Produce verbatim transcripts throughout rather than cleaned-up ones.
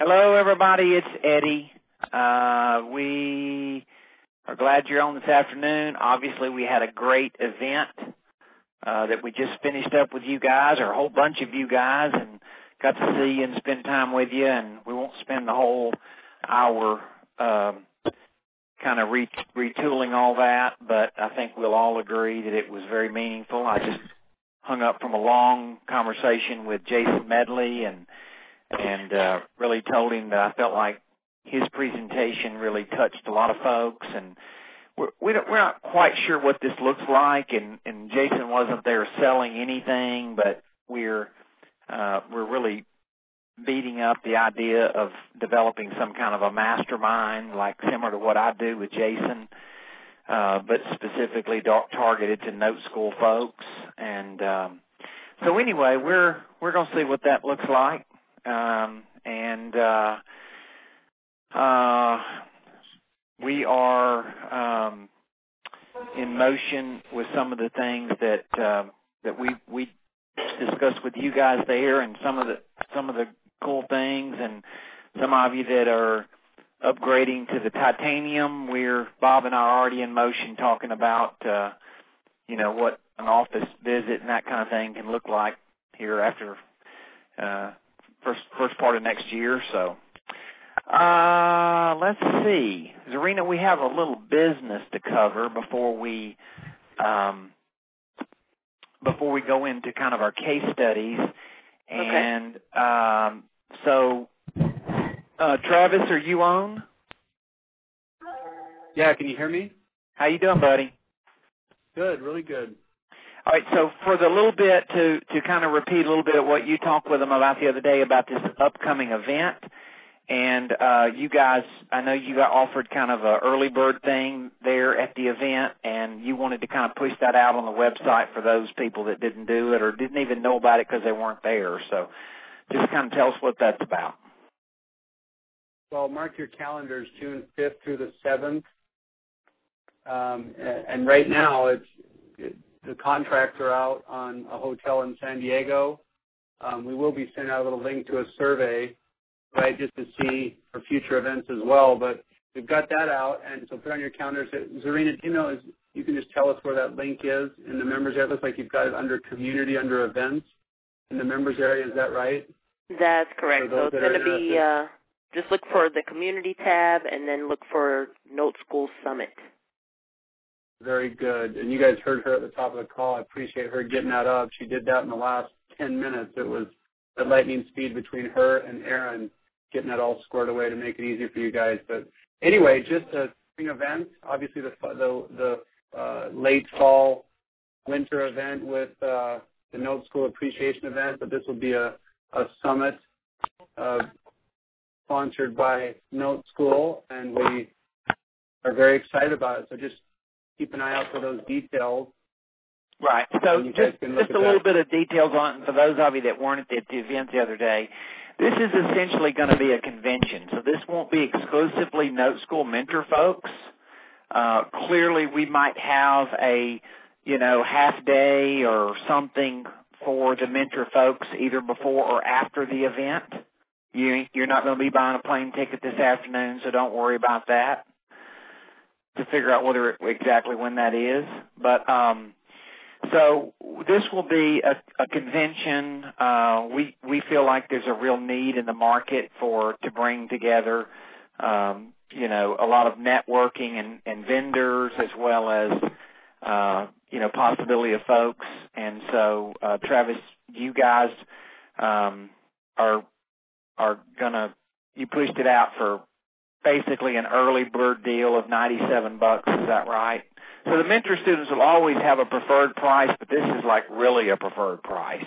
Hello, everybody. It's Eddie. Uh, we are glad you're on this afternoon. Obviously, we had a great event uh, that we just finished up with you guys, or a whole bunch of you guys, and got to see you and spend time with you. And we won't spend the whole hour um, kind of re- retooling all that, but I think we'll all agree that it was very meaningful. I just hung up from a long conversation with Jason Medley and and uh, really told him that I felt like his presentation really touched a lot of folks, and we're, we don't, we're not quite sure what this looks like, and, and Jason wasn't there selling anything, but we're uh, we're really beating up the idea of developing some kind of a mastermind, like similar to what I do with Jason, uh, but specifically targeted to Note School folks. And um, so anyway, we're we're going to see what that looks like. Um, and uh, uh, we are um, in motion with some of the things that uh, that we we discussed with you guys there, and some of the some of the cool things, and some of you that are upgrading to the titanium. We're Bob and I are already in motion talking about uh, you know what an office visit and that kind of thing can look like here after. Uh, First, first part of next year. So, uh, let's see, Zarina, we have a little business to cover before we, um, before we go into kind of our case studies. And okay. um, so, uh, Travis, are you on? Yeah, can you hear me? How you doing, buddy? Good, really good. All right, so for the little bit to, to kind of repeat a little bit of what you talked with them about the other day about this upcoming event, and uh, you guys, I know you got offered kind of a early bird thing there at the event, and you wanted to kind of push that out on the website for those people that didn't do it or didn't even know about it because they weren't there. So just kind of tell us what that's about. Well, mark your calendars, June fifth through the seventh, um, and, and right now it's it, the contracts are out on a hotel in San Diego. Um, we will be sending out a little link to a survey, right, just to see for future events as well. But we've got that out, and so put on your calendars. Zarina, do you know, is, you can just tell us where that link is in the members area. It looks like you've got it under community, under events in the members area. Is that right? That's correct. So it's going to be, uh, just look for the community tab and then look for Note School Summit. Very good. And you guys heard her at the top of the call. I appreciate her getting that up. She did that in the last ten minutes. It was at lightning speed between her and Aaron getting that all squared away to make it easier for you guys. But anyway, just a spring event. Obviously, the the, the uh, late fall, winter event with uh, the Note School Appreciation event. But this will be a, a summit uh, sponsored by Note School, and we are very excited about it. So just keep an eye out for those details. Right. So just, just a little bit of details on for those of you that weren't at the event the other day. This is essentially going to be a convention. So this won't be exclusively Note School mentor folks. Uh, clearly, we might have a, you know, half day or something for the mentor folks either before or after the event. You, you're not going to be buying a plane ticket this afternoon, so don't worry about that, to figure out whether it, exactly when that is. But um, so this will be a, a convention. Uh, we we feel like there's a real need in the market for to bring together, um, you know, a lot of networking and, and vendors as well as uh, you know possibility of folks. And so, uh, Travis, you guys um, are are gonna you pushed it out for basically an early bird deal of ninety-seven bucks. Is that right? So the mentor students will always have a preferred price, but this is like really a preferred price.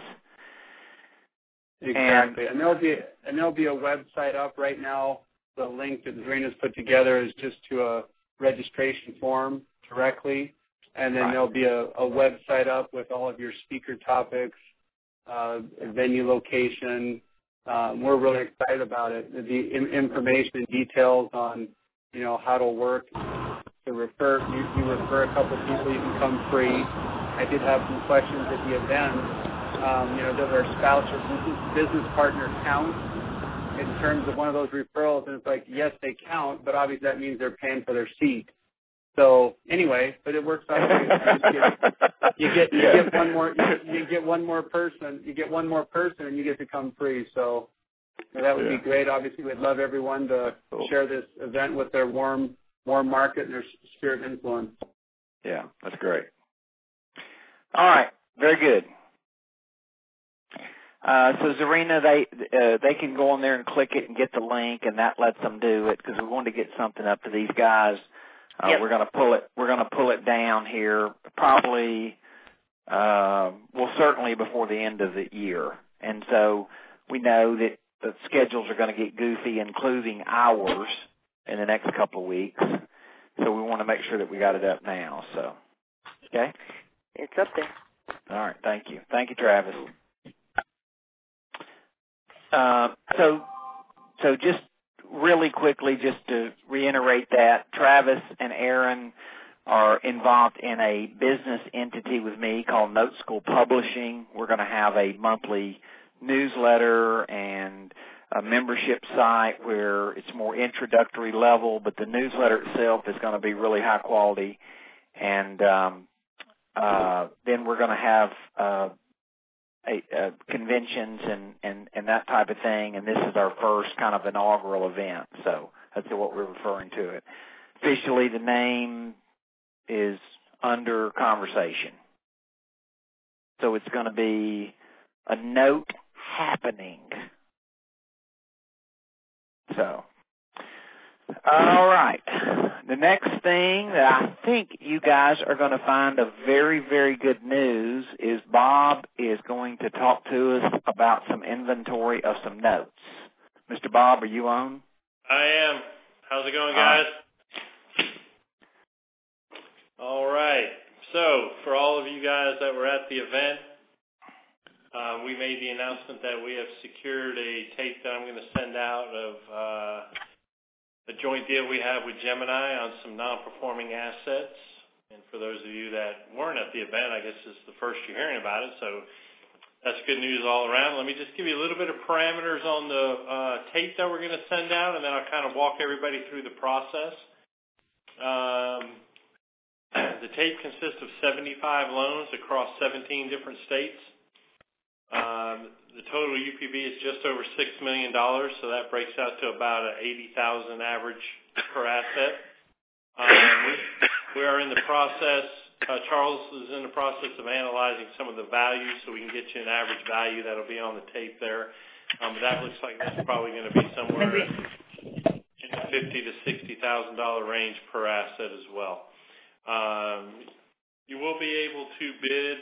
Exactly. And, and there'll be and there'll be a website up right now. The link that Zarina's put together is just to a registration form directly, and then right. there'll be a, a website up with all of your speaker topics, uh, venue location. Um, we're really excited about it. The in, information and details on, you know, how to work. To refer, you, you refer a couple people, you can come free. I did have some questions at the event. Um, you know, does our spouse or business, business partner count? in terms of one of those referrals, and it's like, yes, they count, but obviously that means they're paying for their seat. So anyway, but it works out great. You get you get, you get one more you, you get one more person you get one more person and you get to come free. So that would yeah. be great. Obviously, we'd love everyone to cool. share this event with their warm warm market and their spirit influence. Yeah, that's great. All right, very good. Uh, so Zarina, they uh, they can go on there and click it and get the link, and that lets them do it because we want to get something up to these guys. Uh, yep. We're going to pull it. We're going to pull it down here, probably. Uh, well, certainly before the end of the year, and so we know that the schedules are going to get goofy, including ours, in the next couple of weeks. So we want to make sure that we got it up now. So, okay, it's up there. All right. Thank you. Thank you, Travis. Uh, so, so just. Really quickly, just to reiterate that, Travis and Aaron are involved in a business entity with me called Note School Publishing. We're going to have a monthly newsletter and a membership site where it's more introductory level, but the newsletter itself is going to be really high quality. And um, uh, then we're going to have uh, A, uh, conventions and, and, and that type of thing, and this is our first kind of inaugural event, so that's what we're referring to it. Officially, the name is under conversation. So it's going to be a note happening. So, all right. The next thing that I think you guys are going to find of very, very good news is Bob is going to talk to us about some inventory of some notes. Mister Bob, are you on? I am. How's it going, guys? All right. So, for all of you guys that were at the event, uh, we made the announcement that we have secured a tape that I'm going to send out of uh, a joint deal we have with Gemini on some non-performing assets. And for those of you that weren't at the event, I guess this is the first you're hearing about it, so that's good news all around. Let me just give you a little bit of parameters on the uh, tape that we're going to send out, and then I'll kind of walk everybody through the process. Um, the tape consists of seventy-five loans across seventeen different states. Um, the total U P B is just over six million dollars, so that breaks out to about an eighty thousand dollars average per asset. Um, we, we are in the process, uh, Charles is in the process of analyzing some of the values so we can get you an average value that will be on the tape there. Um, but that looks like that's probably going to be somewhere in the fifty thousand to sixty thousand dollars range per asset as well. Um, you will be able to bid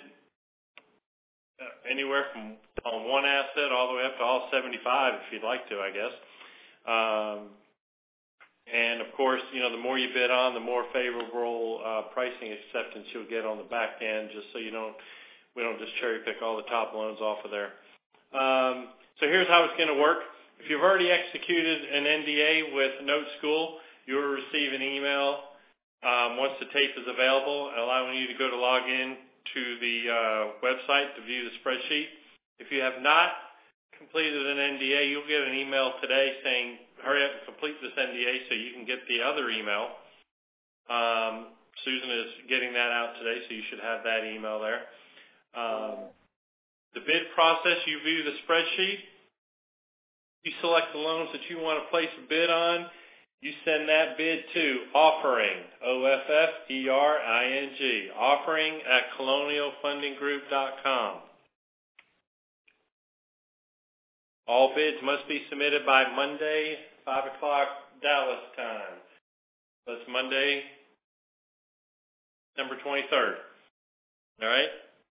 anywhere from on one asset all the way up to all seventy-five if you'd like to, I guess. Um, and, of course, you know, the more you bid on, the more favorable uh, pricing acceptance you'll get on the back end, just so you don't, we don't just cherry pick all the top loans off of there. Um, so here's how it's going to work. If you've already executed an N D A with Note School, you'll receive an email um, once the tape is available, allowing you to go to log in to the uh, website to view the spreadsheet. If you have not completed an N D A, you'll get an email today saying, hurry up and complete this N D A so you can get the other email. Um, Susan is getting that out today, so you should have that email there. Um, the bid process, you view the spreadsheet. You select the loans that you want to place a bid on. You send that bid to offering, O F F E R I N G, offering at colonial funding group dot com. All bids must be submitted by Monday, five o'clock Dallas time. That's Monday, December twenty-third. All right?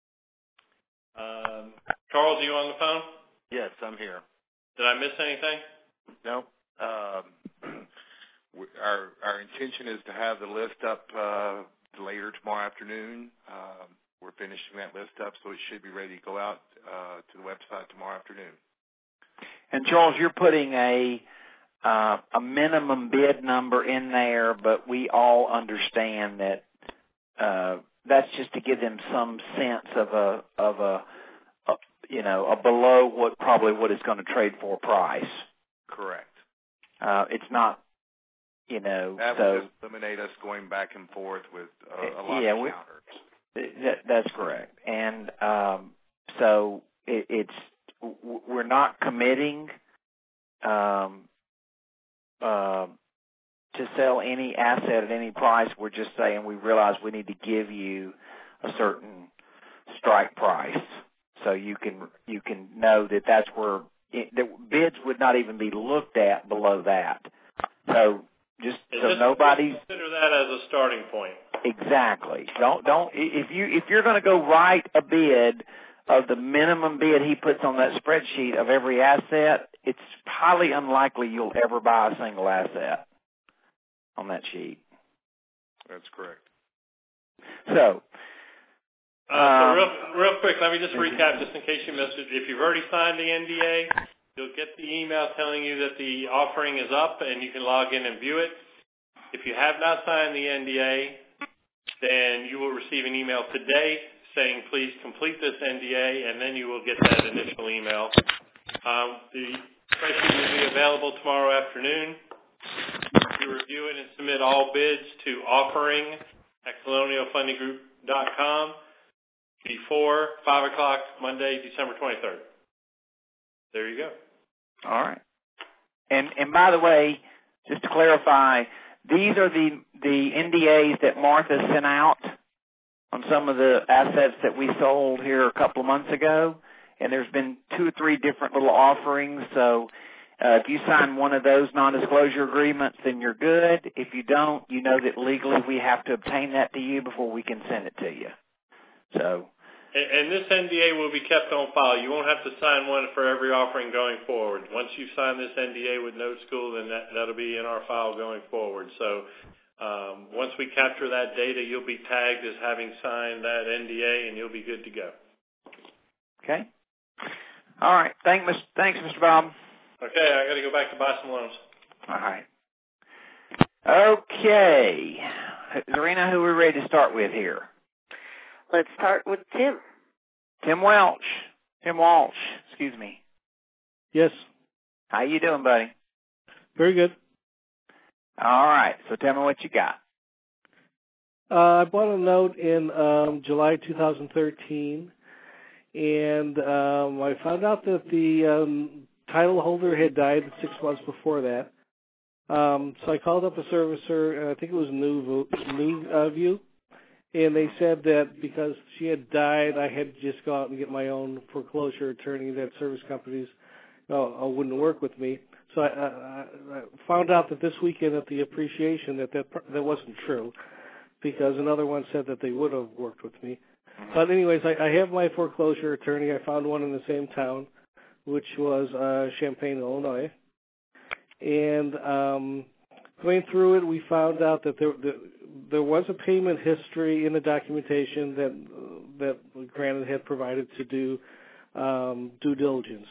Um, Charles, are you on the phone? Yes, I'm here. Did I miss anything? No. Um, our our intention is to have the list up uh, later tomorrow afternoon. Um, we're finishing that list up, so it should be ready to go out uh, to the website tomorrow afternoon. And Charles, you're putting a uh, a minimum bid number in there, but we all understand that uh, that's just to give them some sense of a of a, a you know a below what probably what it's going to trade for price. Correct. Uh, it's not, you know, that so would just eliminate us going back and forth with uh, a lot yeah, of we, counters. That, that's correct. And um, so it, it's we're not committing um, uh, to sell any asset at any price. We're just saying we realize we need to give you a certain strike price, so you can you can know that that's where it, the bids would not even be looked at below that. So just yeah, so just nobody's consider that as a starting point. Exactly. Don't don't if you if you're going to go write a bid of the minimum bid he puts on that spreadsheet of every asset, it's highly unlikely you'll ever buy a single asset on that sheet. That's correct. So. Uh, so real, real quick, let me just recap just in case you missed it. If you've already signed the N D A, you'll get the email telling you that the offering is up and you can log in and view it. If you have not signed the N D A, then you will receive an email today saying please complete this N D A, and then you will get that initial email. Um, the spreadsheet will be available tomorrow afternoon. You review it and submit all bids to offering at colonial funding group dot com. Before five o'clock Monday, December twenty-third. There you go. All right. And and by the way, just to clarify, these are the, the N D As that Martha sent out on some of the assets that we sold here a couple of months ago. And there's been two or three different little offerings. So uh, if you sign one of those non-disclosure agreements, then you're good. If you don't, you know that legally we have to obtain that to you before we can send it to you. So, and, and this N D A will be kept on file. You won't have to sign one for every offering going forward. Once you sign this N D A with Note School, then that, that'll be in our file going forward. So um, once we capture that data, you'll be tagged as having signed that N D A, and you'll be good to go. Okay. All right. Thank, thanks, Mister Bob. Okay, I got to go back to buy some loans. All right. Okay. Zarina, who are we ready to start with here? Let's start with Tim. Tim Welch. Tim Walsh, excuse me. Yes. How you doing, buddy? Very good. All right. So tell me what you got. Uh, I bought a note in um, July two thousand thirteen, and um, I found out that the um, title holder had died six months before that. Um, so I called up a servicer, I think it was New, New uh, View, and they said that because she had died, I had to just go out and get my own foreclosure attorney, that service companies uh, wouldn't work with me. So I, I, I found out that this weekend at the appreciation that that, that wasn't true, because another one said that they would have worked with me. But anyways, I, I have my foreclosure attorney. I found one in the same town, which was uh, Champaign, Illinois. And um, going through it, we found out that there, there there was a payment history in the documentation that that Granite had provided to do um, due diligence.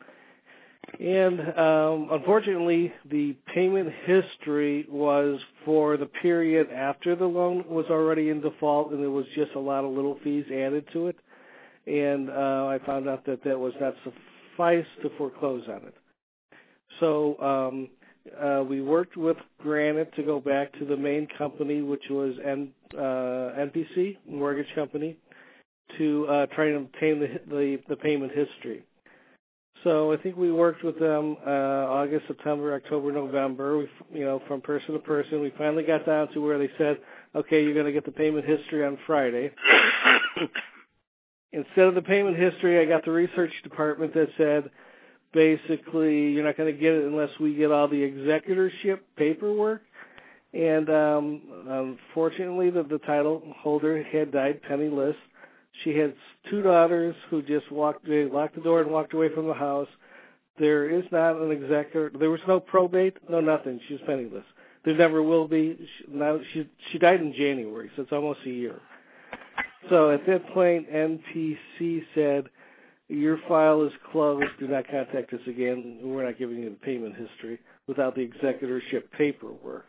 And um, unfortunately, the payment history was for the period after the loan was already in default, and there was just a lot of little fees added to it. And uh, I found out that that was not suffice to foreclose on it. So um, uh, we worked with Granite to go back to the main company, which was N, uh, N P C, Mortgage Company, to uh, try and obtain the, the, the payment history. So I think we worked with them uh, August, September, October, November. We, you know, from person to person, we finally got down to where they said, "Okay, you're going to get the payment history on Friday." Instead of the payment history, I got the research department that said, basically, you're not going to get it unless we get all the executorship paperwork. And um, unfortunately, the, the title holder had died penniless. She had two daughters who just walked, they locked the door and walked away from the house. There is not an executor. There was no probate, no nothing. She was penniless. There never will be. She, now she she died in January, so it's almost a year. So at that point, N P C said, "Your file is closed. Do not contact us again. We're not giving you the payment history without the executorship paperwork."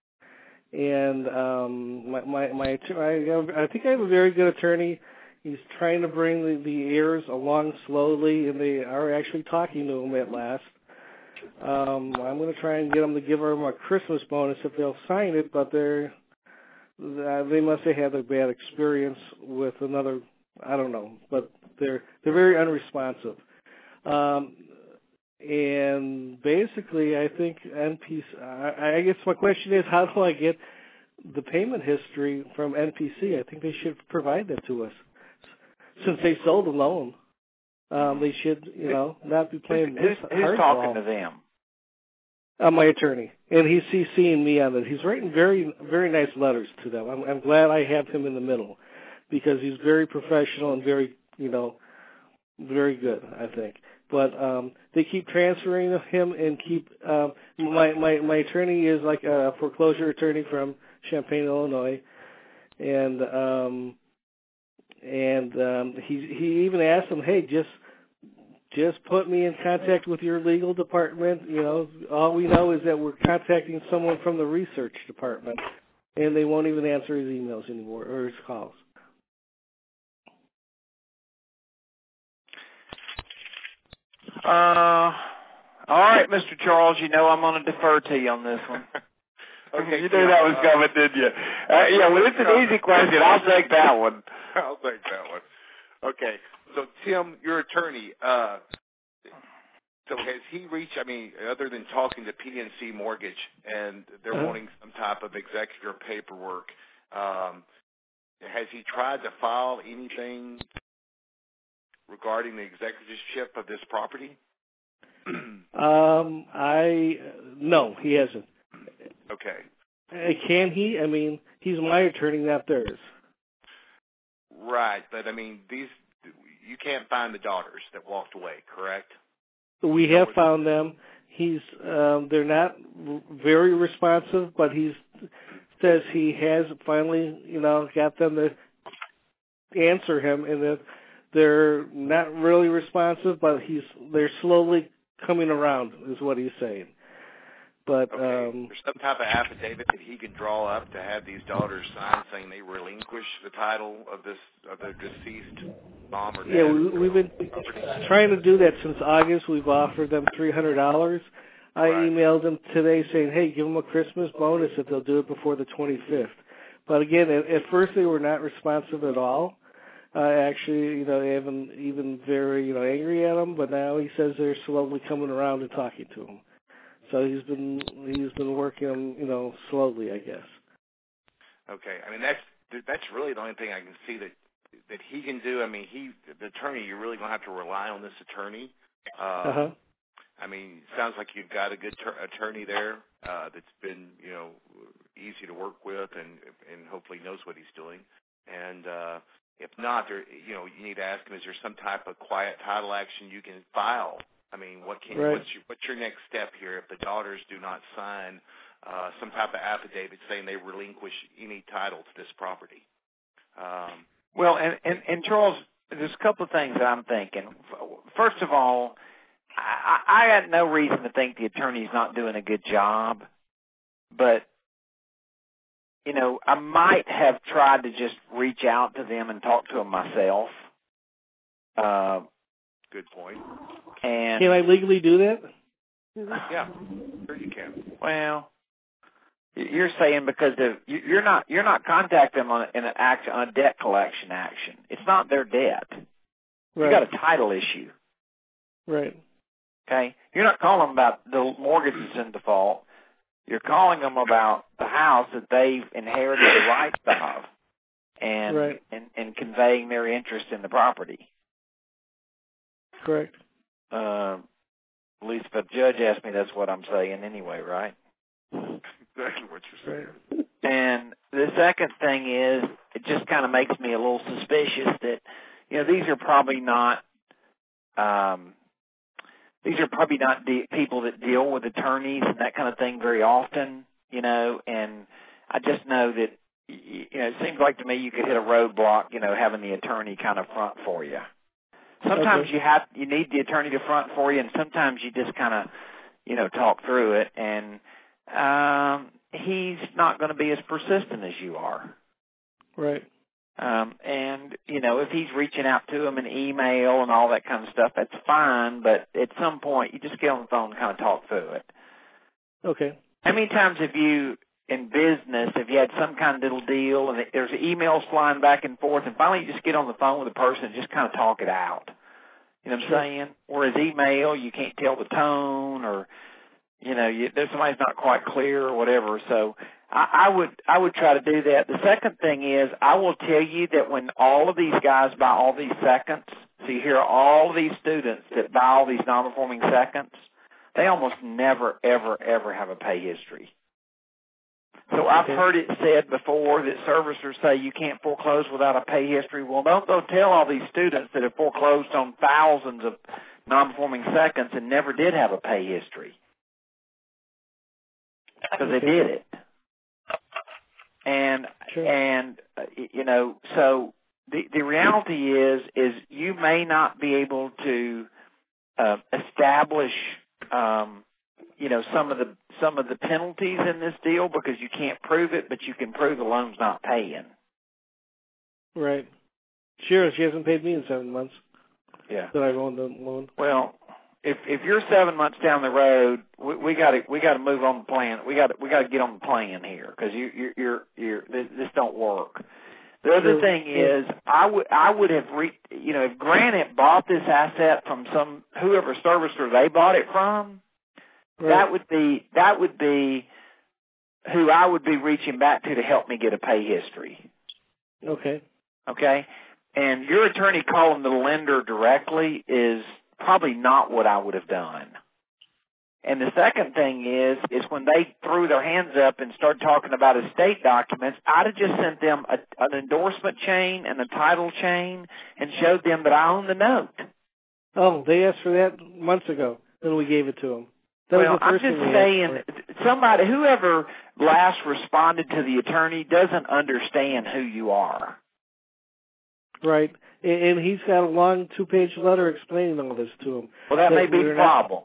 And um, my my, my I, I think I have a very good attorney. He's trying to bring the, the heirs along slowly, and they are actually talking to him at last. Um, I'm going to try and get them to give them a Christmas bonus if they'll sign it, but they're uh, they must have had a bad experience with another. I don't know, but they're they're very unresponsive. Um, and basically, I think N P C. I, I guess my question is, how do I get the payment history from N P C? I think they should provide that to us since they sold the loan. Um, they should, you know, not be playing who's, this who's hardball. talking to them? Uh, my attorney, and he's CCing me on it. He's writing very, very nice letters to them. I'm, I'm glad I have him in the middle because he's very professional and very, you know, very good, I think. But um, they keep transferring him and keep um, my, my my attorney is like a foreclosure attorney from Champaign, Illinois, and um, and um, he he even asked him, hey, just. Just put me in contact with your legal department. You know, all we know is that we're contacting someone from the research department, and they won't even answer his emails anymore or his calls. Uh, all right, Mister Charles, you know I'm going to defer to you on this one. Okay, you knew that was coming, didn't you? Uh, yeah, well, it's an easy question. I'll take that one. I'll take that one. Okay. So, Tim, your attorney, uh, so has he reached, I mean, other than talking to P N C Mortgage and they're uh-huh. wanting some type of executor paperwork, um, has he tried to file anything regarding the executorship of this property? um, I, no, he hasn't. Okay. Uh, can he? I mean, he's my attorney, not theirs. Right, but I mean, these, you can't find the daughters that walked away, correct? We have found them. He's um, they're not very responsive, but he says he has finally, you know, got them to answer him, and that they're not really responsive, but he's they're slowly coming around, is what he's saying. But okay. um, There's some type of affidavit that he can draw up to have these daughters sign saying they relinquish the title of this of the deceased mom or dad. Yeah, we, we've been trying to do that since August. We've offered them three hundred dollars. I right. emailed them today saying, hey, give them a Christmas bonus if they'll do it before the twenty-fifth. But again, at, at first they were not responsive at all. Uh, actually, you know, even even very, you know, angry at him. But now he says they're slowly coming around and talking to him. So he's been he's been working, you know, slowly, I guess. Okay, I mean that's that's really the only thing I can see that that he can do. I mean, he the attorney, you're really going to have to rely on this attorney. Uh, uh-huh. I mean, it sounds like you've got a good ter- attorney there uh, that's been, you know, easy to work with and and hopefully knows what he's doing. And uh, if not, there, you know, you need to ask him: is there some type of quiet title action you can file? I mean, what can right. what's your what's your next step here if the daughters do not sign uh, some type of affidavit saying they relinquish any title to this property? Um, well, and, and and Charles, there's a couple of things that I'm thinking. First of all, I, I had no reason to think the attorney's not doing a good job, but you know, I might have tried to just reach out to them and talk to them myself. Uh, Good point. And can I legally do that? Yeah, sure you can. Well, you're saying because of, you're not you're not contacting them on in an action on a debt collection action. It's not their debt. Right. You got a title issue. Right. Okay. You're not calling them about the mortgage is in default. You're calling them about the house that they've inherited the rights of, and right. and, and conveying their interest in the property. Correct. Uh, at least if a judge asks me, that's what I'm saying anyway, right? Exactly what you're saying. And the second thing is, it just kind of makes me a little suspicious that, you know, these are probably not, um, these are probably not de- people that deal with attorneys and that kind of thing very often, you know, and I just know that, you know, it seems like to me you could hit a roadblock, you know, having the attorney kind of front for you. Sometimes okay. you have you need the attorney to front for you, and sometimes you just kind of, you know, talk through it. And um, he's not going to be as persistent as you are. Right. Um, and, you know, if he's reaching out to him in email and all that kind of stuff, that's fine. But at some point, you just get on the phone and kind of talk through it. Okay. How many times have you, in business, have you had some kind of little deal and there's emails flying back and forth, and finally you just get on the phone with a person and just kind of talk it out? You know what I'm saying? Whereas email, you can't tell the tone, or, you know, you, there's somebody's not quite clear or whatever. So I, I would I would try to do that. The second thing is, I will tell you that when all of these guys buy all these seconds, so you hear all of these students that buy all these non-performing seconds, they almost never, ever, ever have a pay history. So I've heard it said before that servicers say you can't foreclose without a pay history. Well, don't go tell all these students that have foreclosed on thousands of non-performing seconds and never did have a pay history, because they did it. And sure. and uh, you know, so the the reality is is you may not be able to uh, establish um, you know some of the some of the penalties in this deal because you can't prove it, but you can prove the loan's not paying. Right. Sure, she hasn't paid me in seven months. Yeah. That I've owned the loan. Well, if if you're seven months down the road, we, we got to we got to move on the plan. We got we got to get on the plan here, because you you you're you're this, this don't work. The other Sure. thing is, I would I would have re, you know if Granite bought this asset from some whoever servicer they bought it from, right. that would be that would be who I would be reaching back to to help me get a pay history. Okay. Okay, and your attorney calling the lender directly is probably not what I would have done. And the second thing is, is when they threw their hands up and started talking about estate documents, I'd have just sent them a, an endorsement chain and a title chain and showed them that I own the note. Oh, they asked for that months ago, and we gave it to them. That well, was the first I'm just thing saying, somebody, whoever last responded to the attorney doesn't understand who you are. Right. And he's got a long two-page letter explaining all this to him. Well, that, that may be the problem.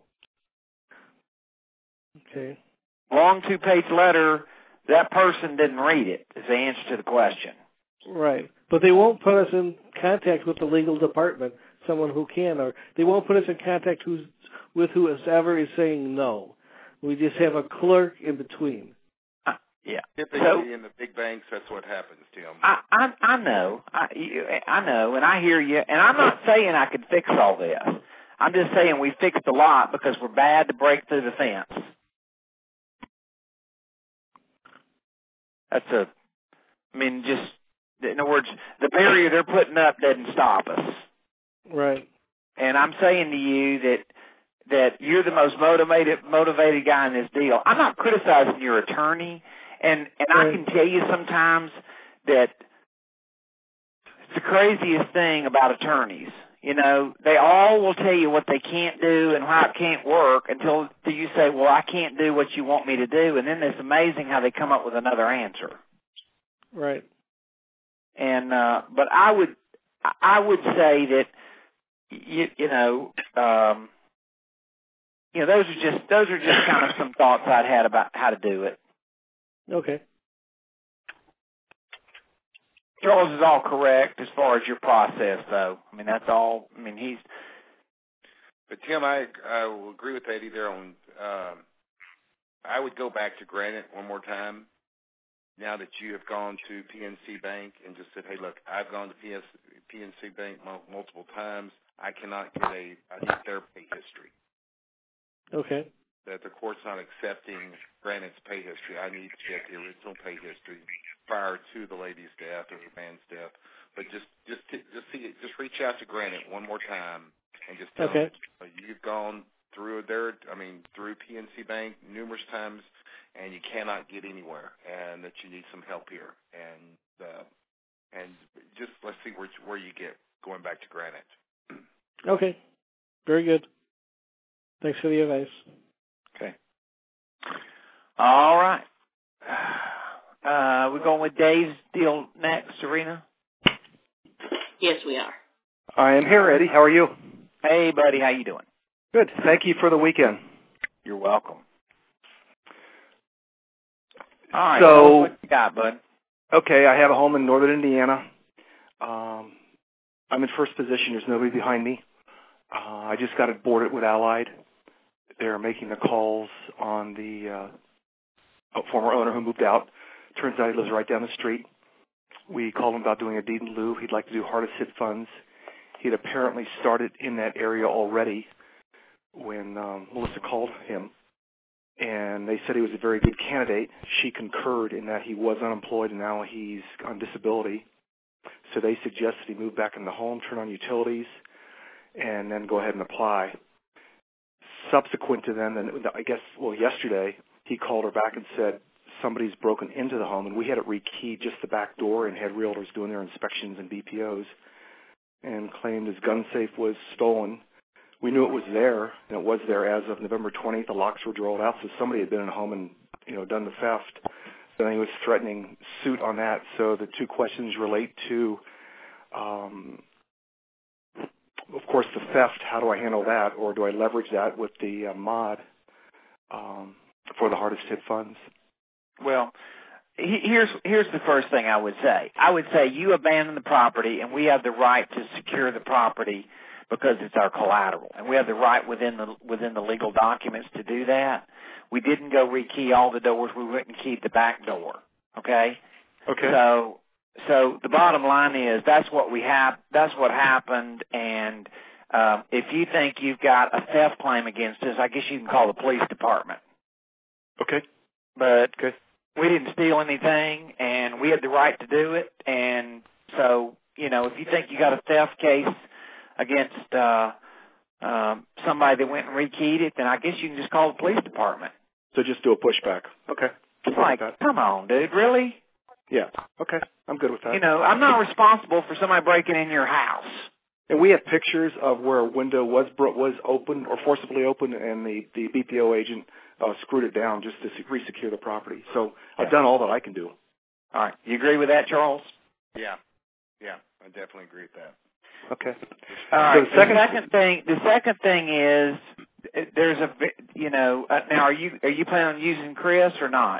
Okay. Long two-page letter, that person didn't read it, is the answer to the question. Right. But they won't put us in contact with the legal department, someone who can, or they won't put us in contact who's, with whoever is saying no. We just have a clerk in between. Uh, yeah. Typically so, in the big banks, that's what happens, Tim. I, I, I know. I, I know, and I hear you. And I'm not saying I could fix all this. I'm just saying we fixed a lot because we're bad to break through the fence. That's a, I mean, just, in other words, the barrier they're putting up doesn't stop us. Right. And I'm saying to you that that you're the most motivated motivated guy in this deal. I'm not criticizing your attorney, and, and right. I can tell you sometimes that it's the craziest thing about attorneys. You know, they all will tell you what they can't do and how it can't work until you say, well, I can't do what you want me to do. And then it's amazing how they come up with another answer. Right. And, uh, but I would, I would say that, you, you know, um, you know, those are just, those are just kind of some thoughts I'd had about how to do it. Okay. Charles is all correct as far as your process, though. I mean, that's all. I mean, he's. But Tim, I I will agree with Eddie there on. Um, I would go back to Granite one more time. Now that you have gone to P N C Bank and just said, "Hey, look, I've gone to P N C Bank multiple times. I cannot get a. I need their pay history." Okay. That the court's not accepting Granite's pay history. I need to get the original pay history prior to the lady's death or the man's death. But just just just see just reach out to Granite one more time and just tell okay. them you've gone through their I mean through P N C Bank numerous times and you cannot get anywhere and that you need some help here and uh, and just let's see where where you get going back to Granite. Okay. Very good. Thanks for the advice. Okay. All right. Uh, we're going with Dave's deal next, Serena? Yes, we are. I am here, Eddie. How are you? Hey, buddy. How you doing? Good. Thank you for the weekend. You're welcome. All right. So, what you got, bud? Okay, I have a home in northern Indiana. Um, I'm in first position. There's nobody behind me. Uh, I just got it boarded with Allied. They're making the calls on the uh, former owner who moved out. Turns out he lives right down the street. We called him about doing a deed in lieu. He'd like to do hardest hit funds. He'd apparently started in that area already when um, Melissa called him. And they said he was a very good candidate. She concurred in that he was unemployed and now he's on disability. So they suggested he move back in the home, turn on utilities, and then go ahead and apply. Subsequent to then, then I guess, well, yesterday, he called her back and said somebody's broken into the home, and we had it rekeyed just the back door and had realtors doing their inspections and B P Os, and claimed his gun safe was stolen. We knew it was there, and it was there as of November twentieth. The locks were drilled out, so somebody had been in the home and, you know, done the theft. Then he was threatening suit on that. So the two questions relate to, um, of course, the theft. How do I handle that, or do I leverage that with the uh, mod um, for the hardest hit funds? Well, he- here's here's the first thing I would say. I would say you abandon the property, and we have the right to secure the property because it's our collateral, and we have the right within the within the legal documents to do that. We didn't go rekey all the doors. We went and keyed the back door. Okay. Okay. So so the bottom line is that's what we have. That's what happened. And um, if you think you've got a theft claim against us, I guess you can call the police department. Okay. But okay. we didn't steal anything, and we had the right to do it. And so, you know, if you think you got a theft case against uh, um, somebody that went and rekeyed it, then I guess you can just call the police department. So just do a pushback. Okay. It's like, come on, dude, really? Yeah. Okay. I'm good with that. You know, I'm not responsible for somebody breaking in your house. And we have pictures of where a window was bro- was open or forcibly open, and the, the B P O agent uh, screwed it down just to re-secure the property. So I've done all that I can do. All right. You agree with that, Charles? Yeah. Yeah, I definitely agree with that. Okay. All right. So the, second, the second thing, the second thing is, there's a, you know, uh, now are you are you planning on using Chris or not?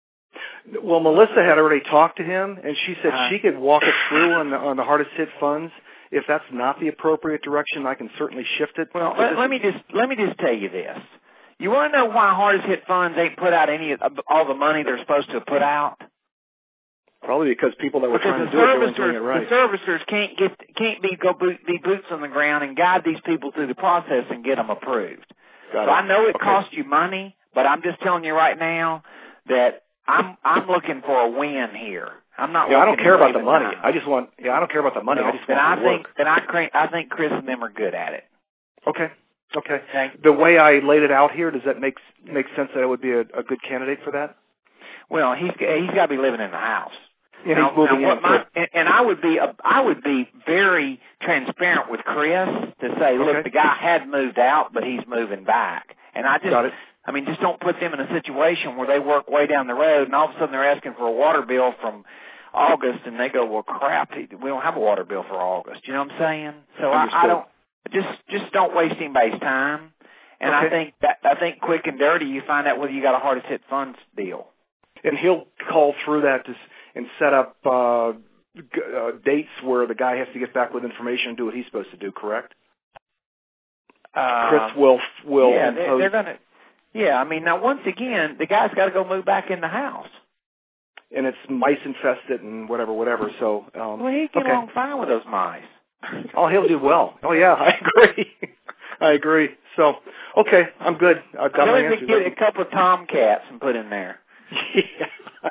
Well, Melissa had already talked to him, and she said uh, she could walk us through on the on the hardest hit funds. If that's not the appropriate direction, I can certainly shift it. Well, let, let me just let me just tell you this. You want to know why hardest hit funds ain't put out any of all the money they're supposed to put out? Probably because people that were because trying to the do it weren't doing it right. The servicers can't get can't be go boot, be boots on the ground and guide these people through the process and get them approved. Got so it. I know it okay. costs you money, but I'm just telling you right now that I'm I'm looking for a win here. I'm not. Yeah, I don't care about the money. Time. I just want. Yeah, I don't care about the money. No, I just then want I to think work. then I I think Chris and them are good at it. Okay. Okay. Okay. The way I laid it out here, does that make make sense that I would be a, a good candidate for that? Well, he's he's got to be living in the house. Yeah, now, he's moving now what in. my, and, and I would be a, I would be very transparent with Chris to say, look, okay. the guy had moved out, but he's moving back, and I just. Got it. I mean, just don't put them in a situation where they work way down the road, and all of a sudden they're asking for a water bill from August, and they go, well, crap, we don't have a water bill for August. You know what I'm saying? So I, I don't just just don't waste anybody's time. And okay. I think that I think quick and dirty, you find out whether you got a hardest hit funds deal. And he'll call through that to, and set up uh, g- uh, dates where the guy has to get back with information and do what he's supposed to do. Correct? Uh, Chris will will yeah, impose. They, they're gonna. Yeah, I mean, now once again, the guy's got to go move back in the house. And it's mice infested and whatever, whatever. So, um, well, he get okay. along fine with those mice. Oh, he'll do well. Oh, yeah, I agree. I agree. So, okay, I'm good. I've got my answers. Get a couple of tomcats and put in there. Yeah.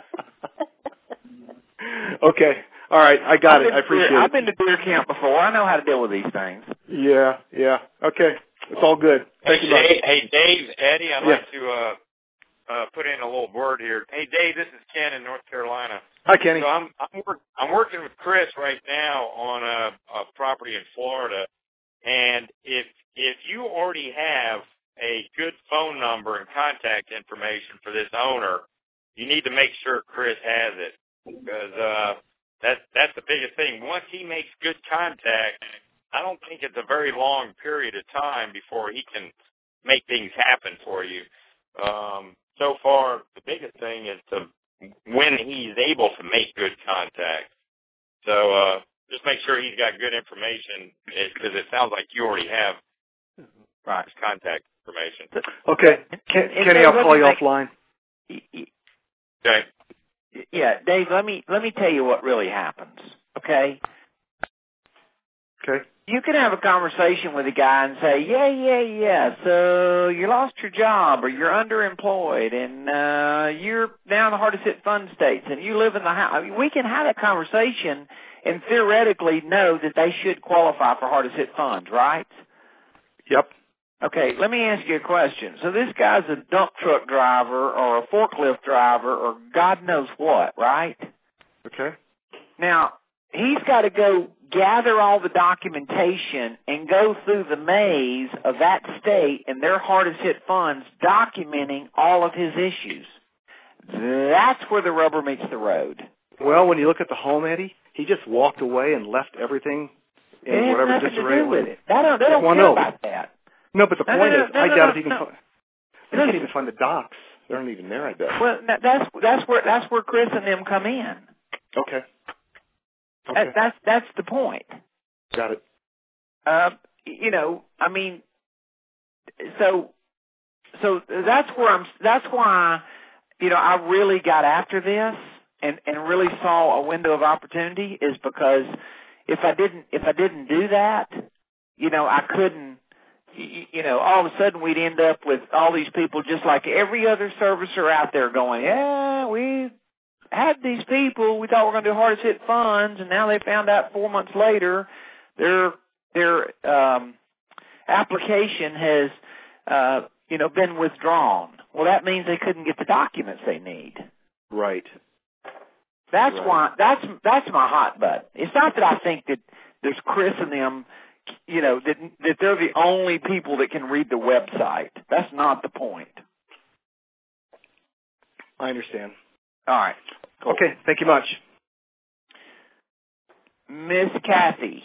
Okay. All right, I got I've it. I appreciate deer, it. I've been to deer camp before. I know how to deal with these things. Yeah, yeah. Okay. It's all good. Thank hey, you, Dave, hey, Dave, Eddie, I'd yeah. like to uh, uh, put in a little word here. Hey, Dave, this is Ken in North Carolina. Hi, Kenny. So I'm I'm, work, I'm working with Chris right now on a, a property in Florida, and if if you already have a good phone number and contact information for this owner, you need to make sure Chris has it, because uh, that's that's the biggest thing. Once he makes good contact, I don't think it's a very long period of time before he can make things happen for you. Um, so far, the biggest thing is to when he's able to make good contact. So uh, just make sure he's got good information, because it, it sounds like you already have right. his contact information. Okay. Ken, Kenny, I'll call you make, offline. Okay. Yeah, Dave, let me let me tell you what really happens, okay? Okay. You can have a conversation with a guy and say, yeah, yeah, yeah, so you lost your job or you're underemployed and uh, you're now in the hardest hit fund states and you live in the house. I mean, we can have that conversation and theoretically know that they should qualify for hardest hit funds, right? Yep. Okay, let me ask you a question. So this guy's a dump truck driver or a forklift driver or God knows what, right? Okay. Now, he's got to go gather all the documentation and go through the maze of that state and their hardest hit funds documenting all of his issues. That's where the rubber meets the road. Well, when you look at the home, Eddie, he just walked away and left everything in it whatever has nothing disarray to do with it. They don't, they don't well, care no. about that. No, but the no, point no, no, is, no, I no, doubt no, if you can no. find, they can't even find the docs. They don't even there, I bet. Well, that's that's where that's where Chris and them come in. Okay. Okay. That, that's that's the point. Got it. Uh, you know, I mean, so so that's where I'm. That's why, you know, I really got after this and and really saw a window of opportunity is because if I didn't if I didn't do that, you know, I couldn't. You know, all of a sudden we'd end up with all these people just like every other servicer out there going, yeah, we had these people, we thought we were going to do hardest hit funds, and now they found out four months later their their um, application has, uh, you know, been withdrawn. Well, that means they couldn't get the documents they need. Right. That's right. why that's that's my hot button. It's not that I think that there's Chris and them, you know, that that they're the only people that can read the website. That's not the point. I understand. All right. Cool. Okay. Thank you much. Miss Kathy.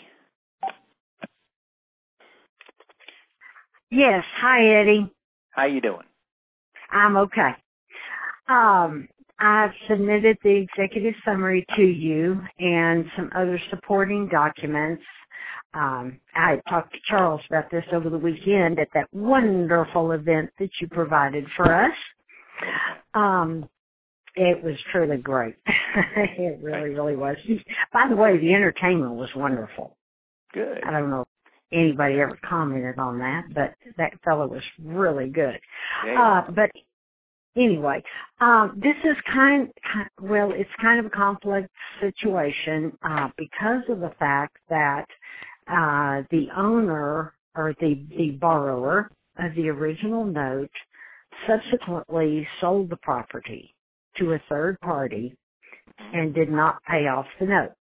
Yes. Hi, Eddie. How you doing? I'm okay. Um, I've submitted the executive summary to you and some other supporting documents. Um, I talked to Charles about this over the weekend at that wonderful event that you provided for us. Um, it was truly great. It really, really was. By the way, the entertainment was wonderful. Good. I don't know if anybody ever commented on that, but that fellow was really good. Yeah. Uh, but anyway, um, this is kind, kind, well, it's kind of a complex situation uh, because of the fact that uh, the owner or the, the borrower of the original note subsequently sold the property to a third party and did not pay off the note.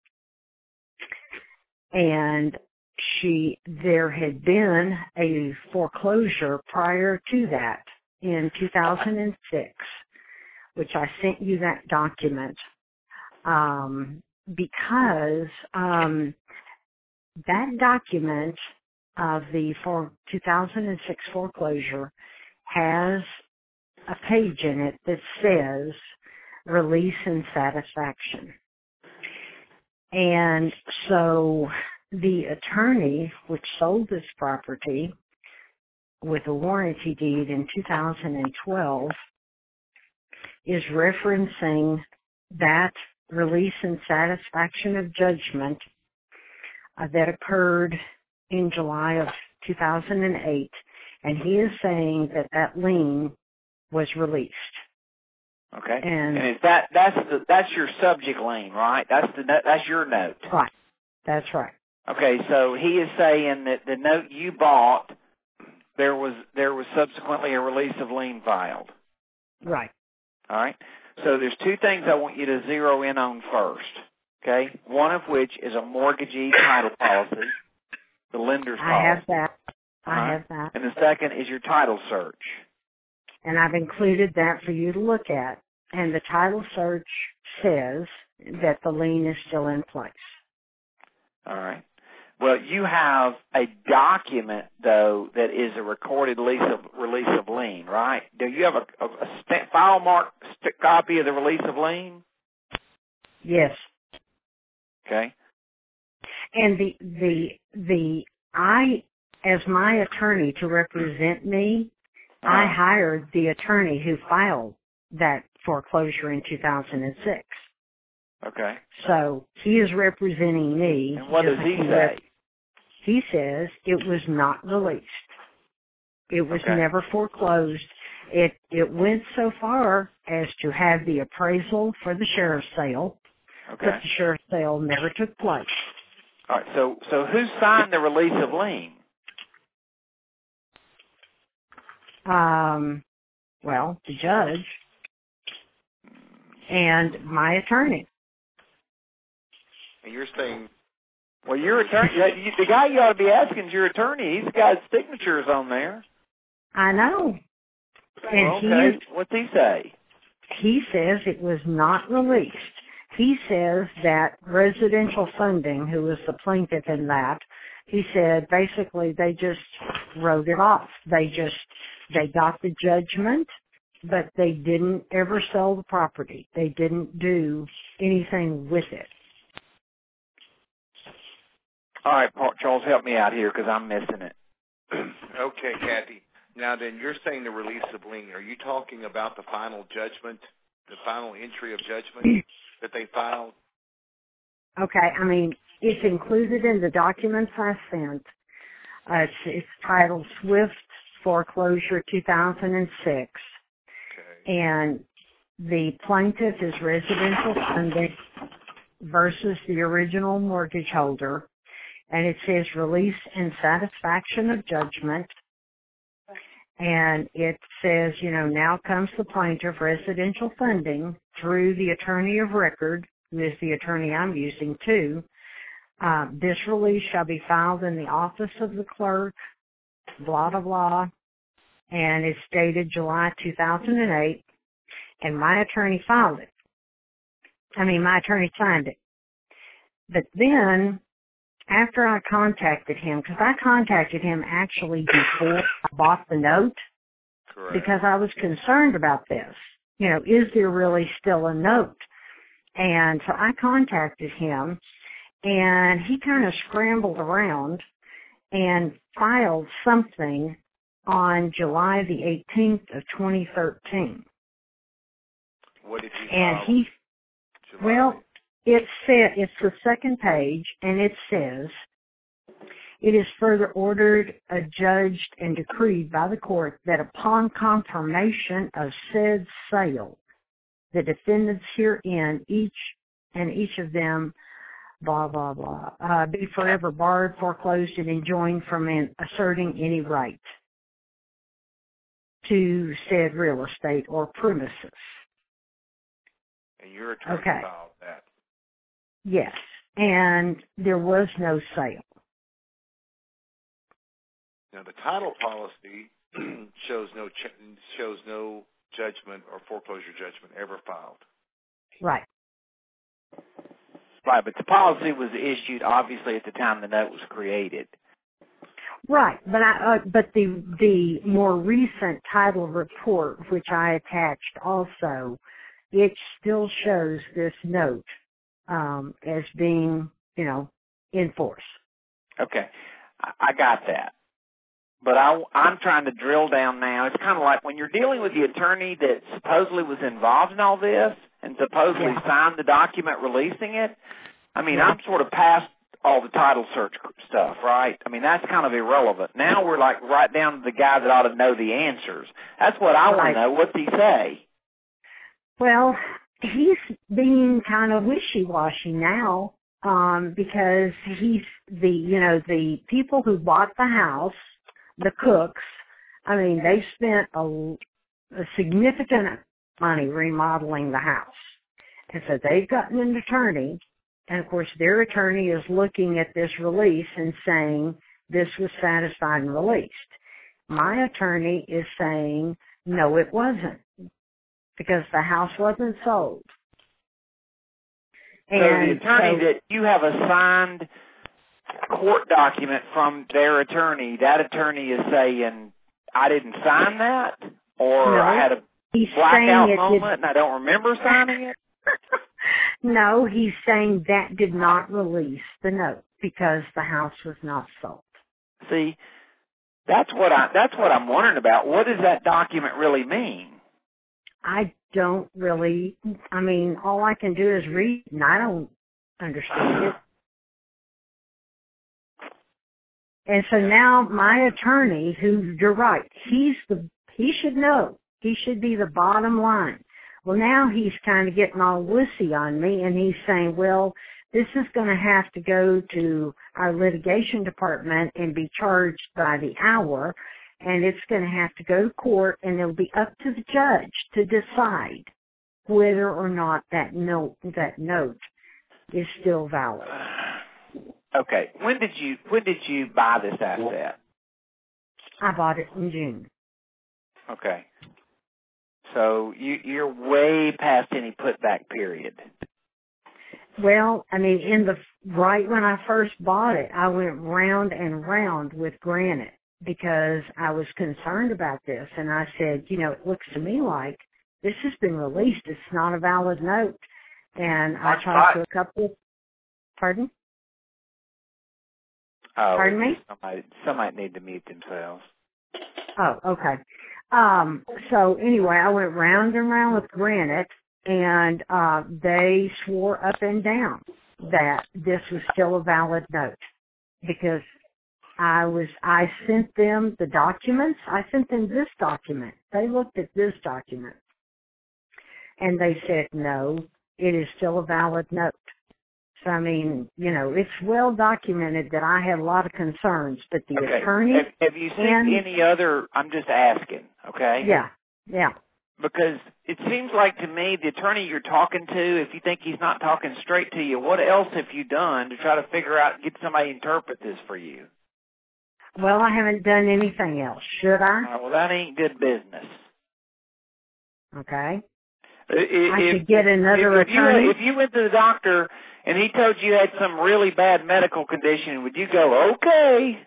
And she, there had been a foreclosure prior to that in two thousand six, which I sent you that document, um, because um, that document of the for two thousand six foreclosure has a page in it that says release and satisfaction. And so the attorney which sold this property with a warranty deed in two thousand twelve is referencing that release and satisfaction of judgment uh, that occurred in July of two thousand eight, and he is saying that that lien was released. Okay. And, and is that that's the, that's your subject lien, right? That's the that's your note. Right. That's right. Okay, so he is saying that the note you bought, there was there was subsequently a release of lien filed. Right. All right. So there's two things I want you to zero in on first. Okay. One of which is a mortgagee title policy, the lender's policy. I have that. I right. have that. And the second is your title search. And I've included that for you to look at. And the title search says that the lien is still in place. All right. Well, you have a document, though, that is a recorded lease of, release of lien, right? Do you have a, a, a st- file marked st- copy of the release of lien? Yes. Okay. And the the the I, as my attorney to represent me, uh-huh. I hired the attorney who filed that foreclosure in two thousand six. Okay. So he is representing me. And what does he say? Rep- he says it was not released. It was okay. never foreclosed. It it went so far as to have the appraisal for the sheriff's sale, okay. but the sheriff's sale never took place. All right. So so who signed the release of lien? Um. Well, the judge and my attorney. And you're saying, well, your attorney, the guy you ought to be asking is your attorney. He's got signatures on there. I know. And well, okay. he, what's he say? He says it was not released. He says that Residential Funding, who was the plaintiff in that, he said basically they just wrote it off. They just, they got the judgment, but they didn't ever sell the property. They didn't do anything with it. All right, Charles, help me out here because I'm missing it. Okay, Kathy. Now then, you're saying the release of lien. Are you talking about the final judgment, the final entry of judgment that they filed? Okay, I mean, it's included in the documents I sent. Uh, it's, it's titled Swift Foreclosure two thousand six. Okay. And the plaintiff is Residential Funding versus the original mortgage holder. And it says release and satisfaction of judgment. And it says, you know, now comes the plaintiff, Residential Funding, through the attorney of record, who is the attorney I'm using too. Uh, this release shall be filed in the office of the clerk, blah, blah, blah. And it's dated July two thousand eight. And my attorney filed it. I mean, my attorney signed it. But then, after I contacted him, because I contacted him actually before I bought the note, correct, because I was concerned about this. You know, is there really still a note? And so I contacted him, and he kind of scrambled around and filed something on July the eighteenth of twenty thirteen. What did he and file? he, July? well, it said, it's the second page, and it says, it is further ordered, adjudged, and decreed by the court that upon confirmation of said sale, the defendants herein, each and each of them, blah, blah, blah, uh, be forever barred, foreclosed, and enjoined from an, asserting any right to said real estate or premises. And your attorney okay. filed that. Yes, and there was no sale. Now the title policy shows no ch- shows no judgment or foreclosure judgment ever filed. Right. Right, but the policy was issued obviously at the time the note was created. Right, but I uh, but the the more recent title report, which I attached also, it still shows this note um, as being, you know, in force. Okay, I got that. But I, I'm trying to drill down now. It's kind of like when you're dealing with the attorney that supposedly was involved in all this and supposedly yeah. signed the document releasing it. I mean, yeah. I'm sort of past all the title search stuff, right? I mean, that's kind of irrelevant. Now we're like right down to the guy that ought to know the answers. That's what I right. want to know. What's he say? Well, he's being kind of wishy-washy now um, because he's the, you know, the people who bought the house, the cooks, I mean, they spent a, a significant money remodeling the house. And so they've gotten an attorney, and of course their attorney is looking at this release and saying this was satisfied and released. My attorney is saying, no, it wasn't, because the house wasn't sold. So and the attorney so, that you have a signed court document from their attorney, that attorney is saying, I didn't sign that, or no, I had a blackout moment and I don't remember signing it? No, he's saying that did not release the note. because the house was not sold. See, that's what I that's what I'm wondering about. What does that document really mean? I don't really, I mean, all I can do is read, and I don't understand it. And so now my attorney, who, you're right, he's the, he should know. He should be the bottom line. Well, now he's kind of getting all wussy on me, and he's saying, well, this is going to have to go to our litigation department and be charged by the hour, and it's going to have to go to court, and it'll be up to the judge to decide whether or not that note, that note is still valid. Okay. When did you when did you buy this asset? I bought it in June. Okay. So you you're way past any putback period. Well, I mean, in the right when I first bought it, I went round and round with Granite because I was concerned about this, and I said, you know, it looks to me like this has been released. It's not a valid note. And I talked to a couple of, pardon? Oh, Pardon me? Somebody, somebody need to mute themselves. Oh, okay. Um, so anyway, I went round and round with Granite, and uh, they swore up and down that this was still a valid note because I was, I sent them the documents. I sent them this document. They looked at this document, and they said, no, it is still a valid note. So, I mean, you know, it's well documented that I had a lot of concerns, but the okay. attorney... Have, have you seen and, any other... I'm just asking, okay? Yeah, yeah. Because it seems like to me the attorney you're talking to, if you think he's not talking straight to you, what else have you done to try to figure out, get somebody to interpret this for you? Well, I haven't done anything else. Should I? Uh, well, that ain't good business. Okay. If, I could get another if, if attorney. You, if you went to the doctor and he told you you had some really bad medical condition, would you go, okay?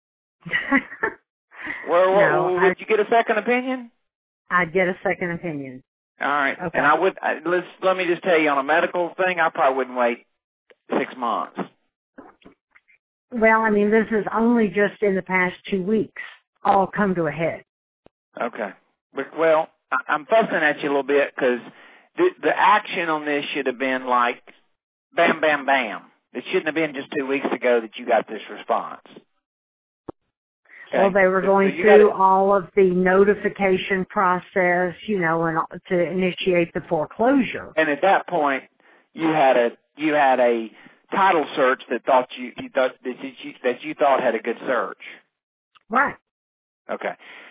well, no, would I, you get a second opinion? I'd get a second opinion. All right. Okay. And I would, I, let's, let me just tell you, on a medical thing, I probably wouldn't wait six months. Well, I mean, this is only just in the past two weeks all come to a head. Okay. Well, I'm fussing at you a little bit because the, the action on this should have been like, bam, bam, bam. It shouldn't have been just two weeks ago that you got this response. Okay. Well, they were going so through gotta, all of the notification process, you know, and to initiate the foreclosure. And at that point, you had a you had a title search that thought you, you thought that you that you thought had a good search. Right. Okay.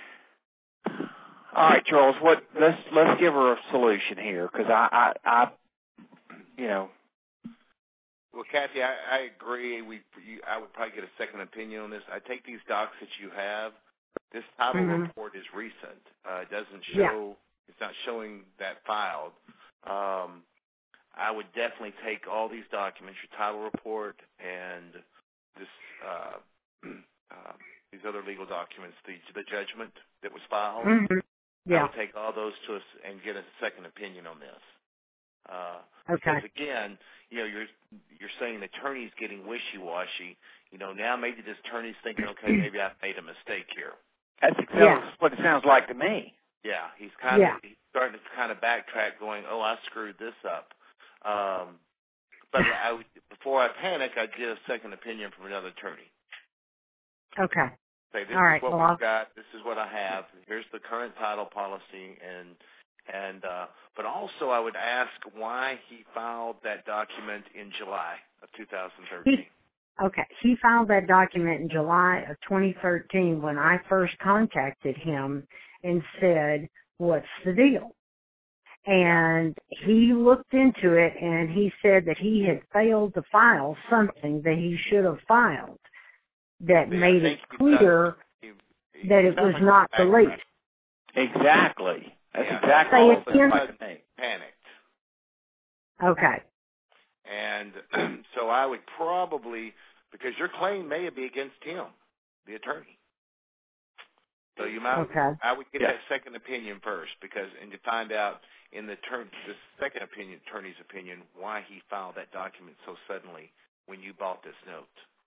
All right, Charles. What? Let's let's give her a solution here, because I, I, I, you know. Well, Kathy, I, I agree. We, you, I would probably get a second opinion on this. I take these docs that you have. This title mm-hmm. report is recent. Uh, it doesn't show. Yeah. It's not showing that filed. Um, I would definitely take all these documents, your title report and this, uh, uh, these other legal documents, the the judgment that was filed. Mm-hmm. Yeah. I would take all those to us and get a second opinion on this. Uh, okay. Because again, you know, you're you're saying the attorney's getting wishy-washy. You know, now maybe this attorney's thinking, okay, maybe I've made a mistake here. That's exactly yeah. what it sounds like to me. Yeah, he's kind yeah. of he's starting to kind of backtrack, going, oh, I screwed this up. Um, but I would, before I panic, I'd get a second opinion from another attorney. Okay. Say, this All is right. what well, we've I'll... got. This is what I have. Here's the current title policy, and and uh, but also I would ask why he filed that document in July of two thousand thirteen. He, okay, he filed that document in July of twenty thirteen when I first contacted him and said, "What's the deal?" And he looked into it, and he said that he had failed to file something that he should have filed that yeah, made it clear he, he, that it was not the lease. Exactly. That's yeah. exactly Say what again. I panicked. Okay. And so I would probably, because your claim may be against him, the attorney. So you might, okay. I would get yeah. that second opinion first, because and to find out in the term, the second opinion, attorney's opinion, why he filed that document so suddenly when you bought this note.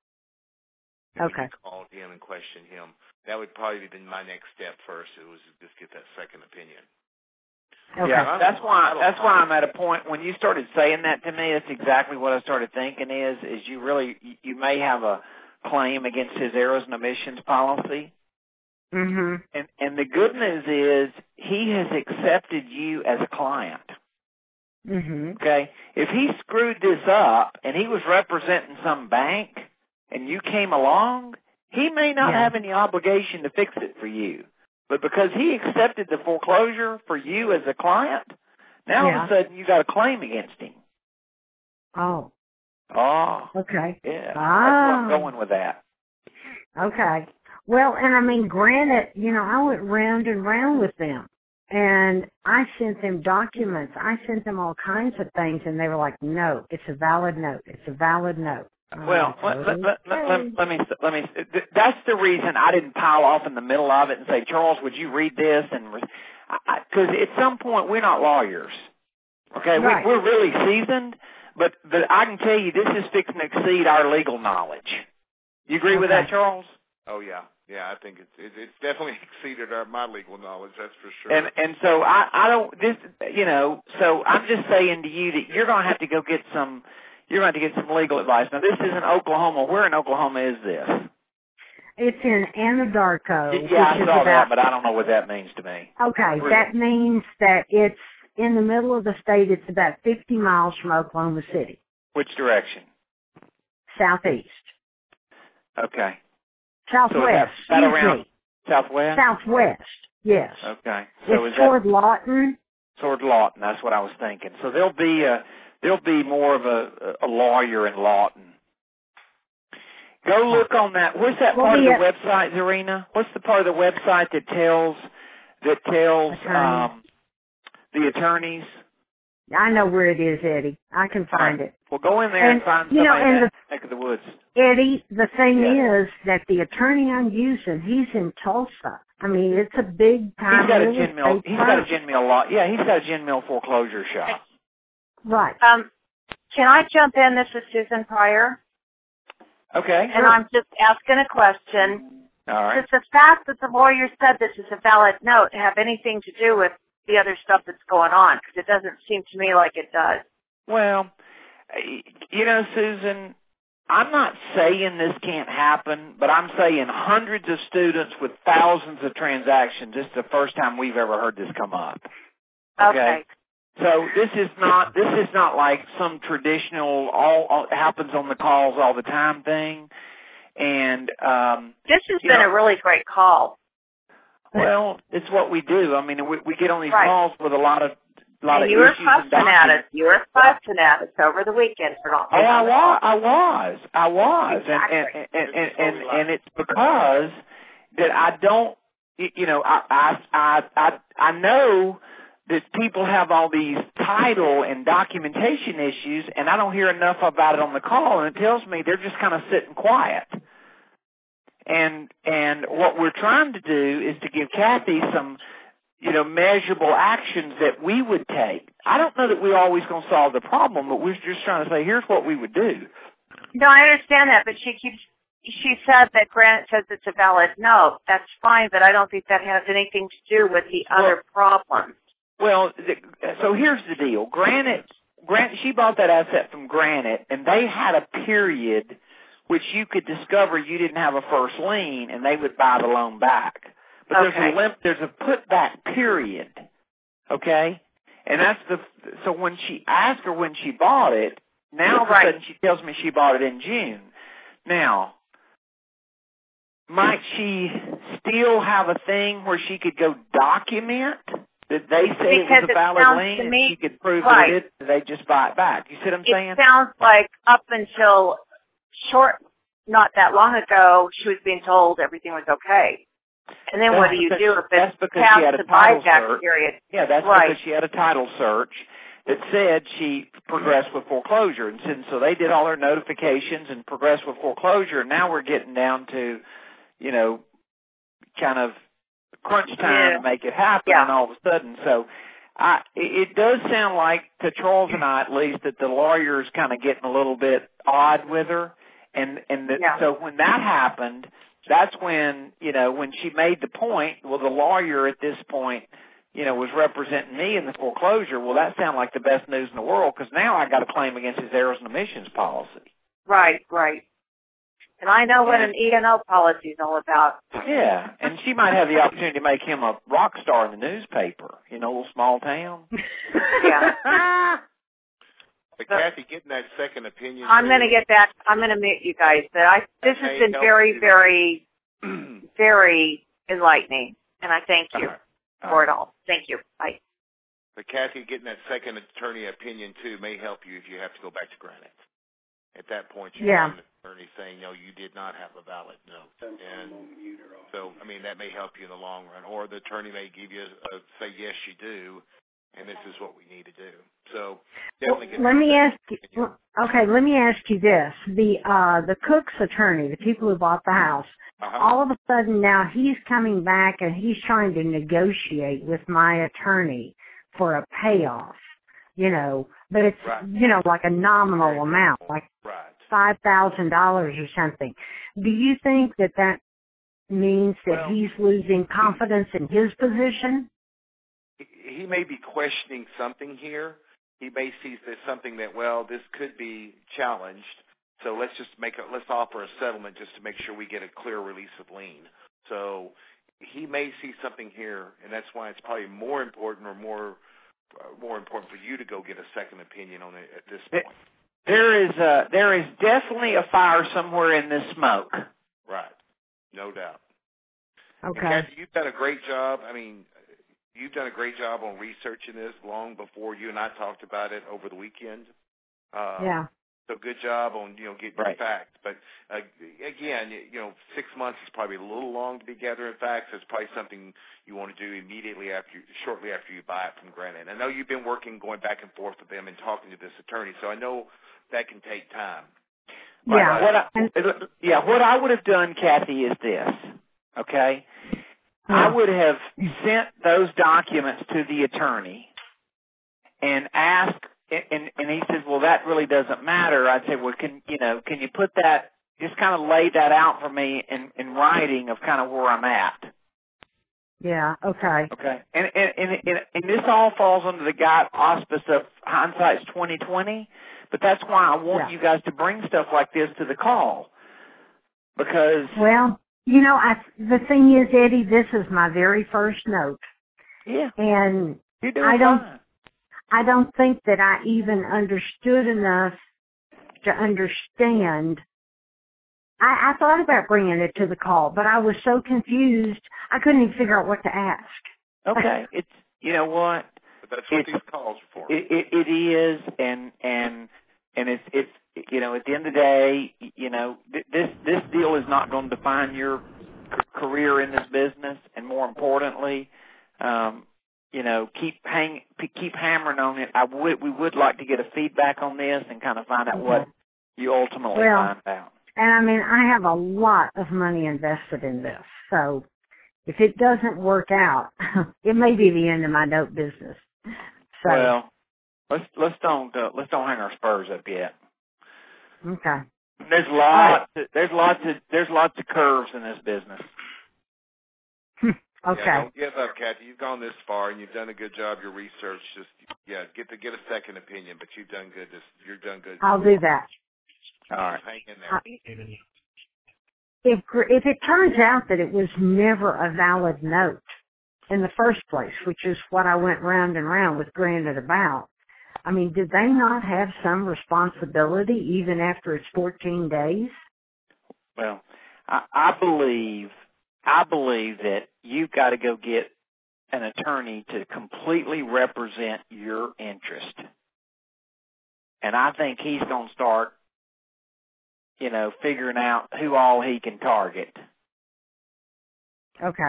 and Okay. you can call him and question him. That would probably be my next step first. It was just get that second opinion. Okay. Yeah, that's why that's why I'm at a point when you started saying that to me. That's exactly what I started thinking. Is is you really you may have a claim against his errors and omissions policy. Mhm. And and the good news is he has accepted you as a client. Mhm. Okay, if he screwed this up and he was representing some bank and you came along, he may not Yeah. have any obligation to fix it for you. But because he accepted the foreclosure for you as a client, now Yeah. all of a sudden you got a claim against him. Oh. Oh. Okay. Yeah. Ah. That's where I'm going with that. Okay. Well, and I mean, granted, you know, I went round and round with them. And I sent them documents. I sent them all kinds of things, and they were like, no, it's a valid note. It's a valid note. Well, like, let, let, let, okay. let, let me, let me, that's the reason I didn't pile off in the middle of it and say, Charles, would you read this? And because at some point we're not lawyers. Okay, right. we, we're really seasoned, but, but I can tell you this is fixing to exceed our legal knowledge. You agree okay. with that, Charles? Oh, yeah. Yeah, I think it's it, it's definitely exceeded our, my legal knowledge, that's for sure. And and so I, I don't, this, you know, so I'm just saying to you that you're going to have to go get some, you're going to have to get some legal advice. Now, this isn't Oklahoma. Where in Oklahoma is this? It's in Anadarko. Yeah, I which is saw about, that, but I don't know what that means to me. Okay, that means that it's in the middle of the state. It's about fifty miles from Oklahoma City. Which direction? Southeast. Okay. Southwest. So is that, that around me. southwest? Southwest, yes. Okay. So it's is toward that, Lawton. Toward Lawton, that's what I was thinking. So there'll be a, there'll be more of a, a lawyer in Lawton. Go look on that. Where's that part well, of the a, website, Zarina? What's the part of the website that tells that tells attorneys. um, the attorneys? I know where it is, Eddie. I can find right. it. Well, go in there and, and find you somebody know, in and that the, neck of the woods. Eddie, the thing yes. is that the attorney I'm using, he's in Tulsa. I mean, it's a big time. He's got a gin mill. He's got a gin mill lot. Yeah, he's got a gin mill foreclosure shop. Right. Um, can I jump in? This is Susan Pryor. Okay. And sure. I'm just asking a question. All right. Does the fact that the lawyer said this is a valid note have anything to do with the other stuff that's going on? Because it doesn't seem to me like it does. Well, you know, Susan, I'm not saying this can't happen, but I'm saying hundreds of students with thousands of transactions, this is the first time we've ever heard this come up. Okay. Okay. So this is not this is not like some traditional all, all happens on the calls all the time thing. And um this has been know, a really great call. Well, it's what we do. I mean, we, we get on these right. calls with a lot of a lot and of you were issues fussing and at us. You were fussing at us over the weekend for not. Oh, I was. I was. I was. Exactly. And and and and, and, and it's because that I don't. You know, I I I I, I know that people have all these title and documentation issues, and I don't hear enough about it on the call, and it tells me they're just kind of sitting quiet. And and what we're trying to do is to give Kathy some, you know, measurable actions that we would take. I don't know that we're always going to solve the problem, but we're just trying to say, here's what we would do. No, I understand that, but she keeps. She said that Granite says it's a valid note. That's fine, but I don't think that has anything to do with the well, other problems. Well, the, so here's the deal. Granite, Granite, she bought that asset from Granite, and they had a period which you could discover you didn't have a first lien, and they would buy the loan back. But okay. there's a limp, there's a put back period, okay? And that's the so when she asked her when she bought it, now all of a right. sudden she tells me she bought it in June. Now, might she still have a thing where she could go document that they say because it was a valid lien and me, she could prove right. that it is, they just buy it back? You see what I'm it saying? It sounds like up until short, not that long ago, she was being told everything was okay. And then that's what do you because, do if that's it's because past she had a the title buyback search. period? Yeah, that's right. because she had a title search that said she progressed with foreclosure. And so they did all their notifications and progressed with foreclosure. And now we're getting down to, you know, kind of crunch time yeah. to make it happen. Yeah. And all of a sudden, so I, it does sound like, to Charles and I at least, that the lawyer's kind of getting a little bit odd with her. And and the, yeah. so when that happened, that's when, you know, when she made the point, well, the lawyer at this point, you know, was representing me in the foreclosure. Well, that sounded like the best news in the world because now I got a claim against his errors and omissions policy. Right, right. And I know what an E and O policy is all about. Yeah, and she might have the opportunity to make him a rock star in the newspaper, you know, a little small town. Yeah. But Kathy, getting that second opinion. I'm going to get that. I'm going to meet you guys. But I, this has been very, very, very enlightening, and I thank you right. for it all. Thank you. Bye. But Kathy, getting that second attorney opinion too may help you if you have to go back to Granite. At that point, you yeah. have an attorney saying, no, you did not have a valid note. And so, I mean, that may help you in the long run. Or the attorney may give you a, a say, yes, you do, and this is what we need to do. So definitely get well, let me ask you, okay, let me ask you this. The uh, the Cook's attorney, the people who bought the house, uh-huh. all of a sudden now he's coming back and he's trying to negotiate with my attorney for a payoff. You know, but it's, right. you know, like a nominal amount, like right. five thousand dollars or something. Do you think that that means that well, he's losing confidence in his position? He may be questioning something here. He may see there's something that, well, this could be challenged, so let's just make a, let's offer a settlement just to make sure we get a clear release of lien. So he may see something here, and that's why it's probably more important or more Uh, more important for you to go get a second opinion on it at this point. There is a, there is definitely a fire somewhere in this smoke. Right. No doubt. Okay. And Kathy, you've done a great job. I mean, you've done a great job on researching this long before you and I talked about it over the weekend. Uh, yeah. So good job on, you know, getting right. the facts. But, uh, again, you know, six months is probably a little long to be gathering facts. It's probably something you want to do immediately after, shortly after you buy it from Granite. I know you've been working, going back and forth with them and talking to this attorney, so I know that can take time. Yeah. But what I, yeah, what I would have done, Kathy, is this, okay? Yeah. I would have sent those documents to the attorney and asked, And, and he says, well, that really doesn't matter. I'd say, well, can, you know, can you put that, just kind of lay that out for me in, in writing of kind of where I'm at. Yeah, okay. Okay. And, and, and, and, and this all falls under the guide auspice of hindsight's twenty twenty, but that's why I want yeah. you guys to bring stuff like this to the call. Because. Well, you know, I, the thing is, Eddie, this is my very first note. Yeah. And You're doing I don't, fine. I don't think that I even understood enough to understand. I, I thought about bringing it to the call, but I was so confused, I couldn't even figure out what to ask. Okay. It's, you know what? But that's what these calls are for. It, it, it is, and, and, and it's, it's, you know, at the end of the day, you know, th- this, this deal is not going to define your c- career in this business, and more importantly, um, you know, keep hang, keep hammering on it. I would, we would like to get a feedback on this and kind of find out okay. what you ultimately well, find out. And I mean, I have a lot of money invested in this, so if it doesn't work out, it may be the end of my note business. So, well, let's let's don't uh, let's don't hang our spurs up yet. Okay. There's lots. Right. There's lots of there's lots of curves in this business. Okay. Yeah, don't give up, Kathy. You've gone this far, and you've done a good job. Your research, just yeah, get to get a second opinion, but you've done good. This you're done good. I'll do that. All right. Hang in there. If if it turns out that it was never a valid note in the first place, which is what I went round and round with Granite about, I mean, did they not have some responsibility even after it's fourteen days? Well, I, I believe. I believe that you've got to go get an attorney to completely represent your interest. And I think he's going to start, you know, figuring out who all he can target. Okay.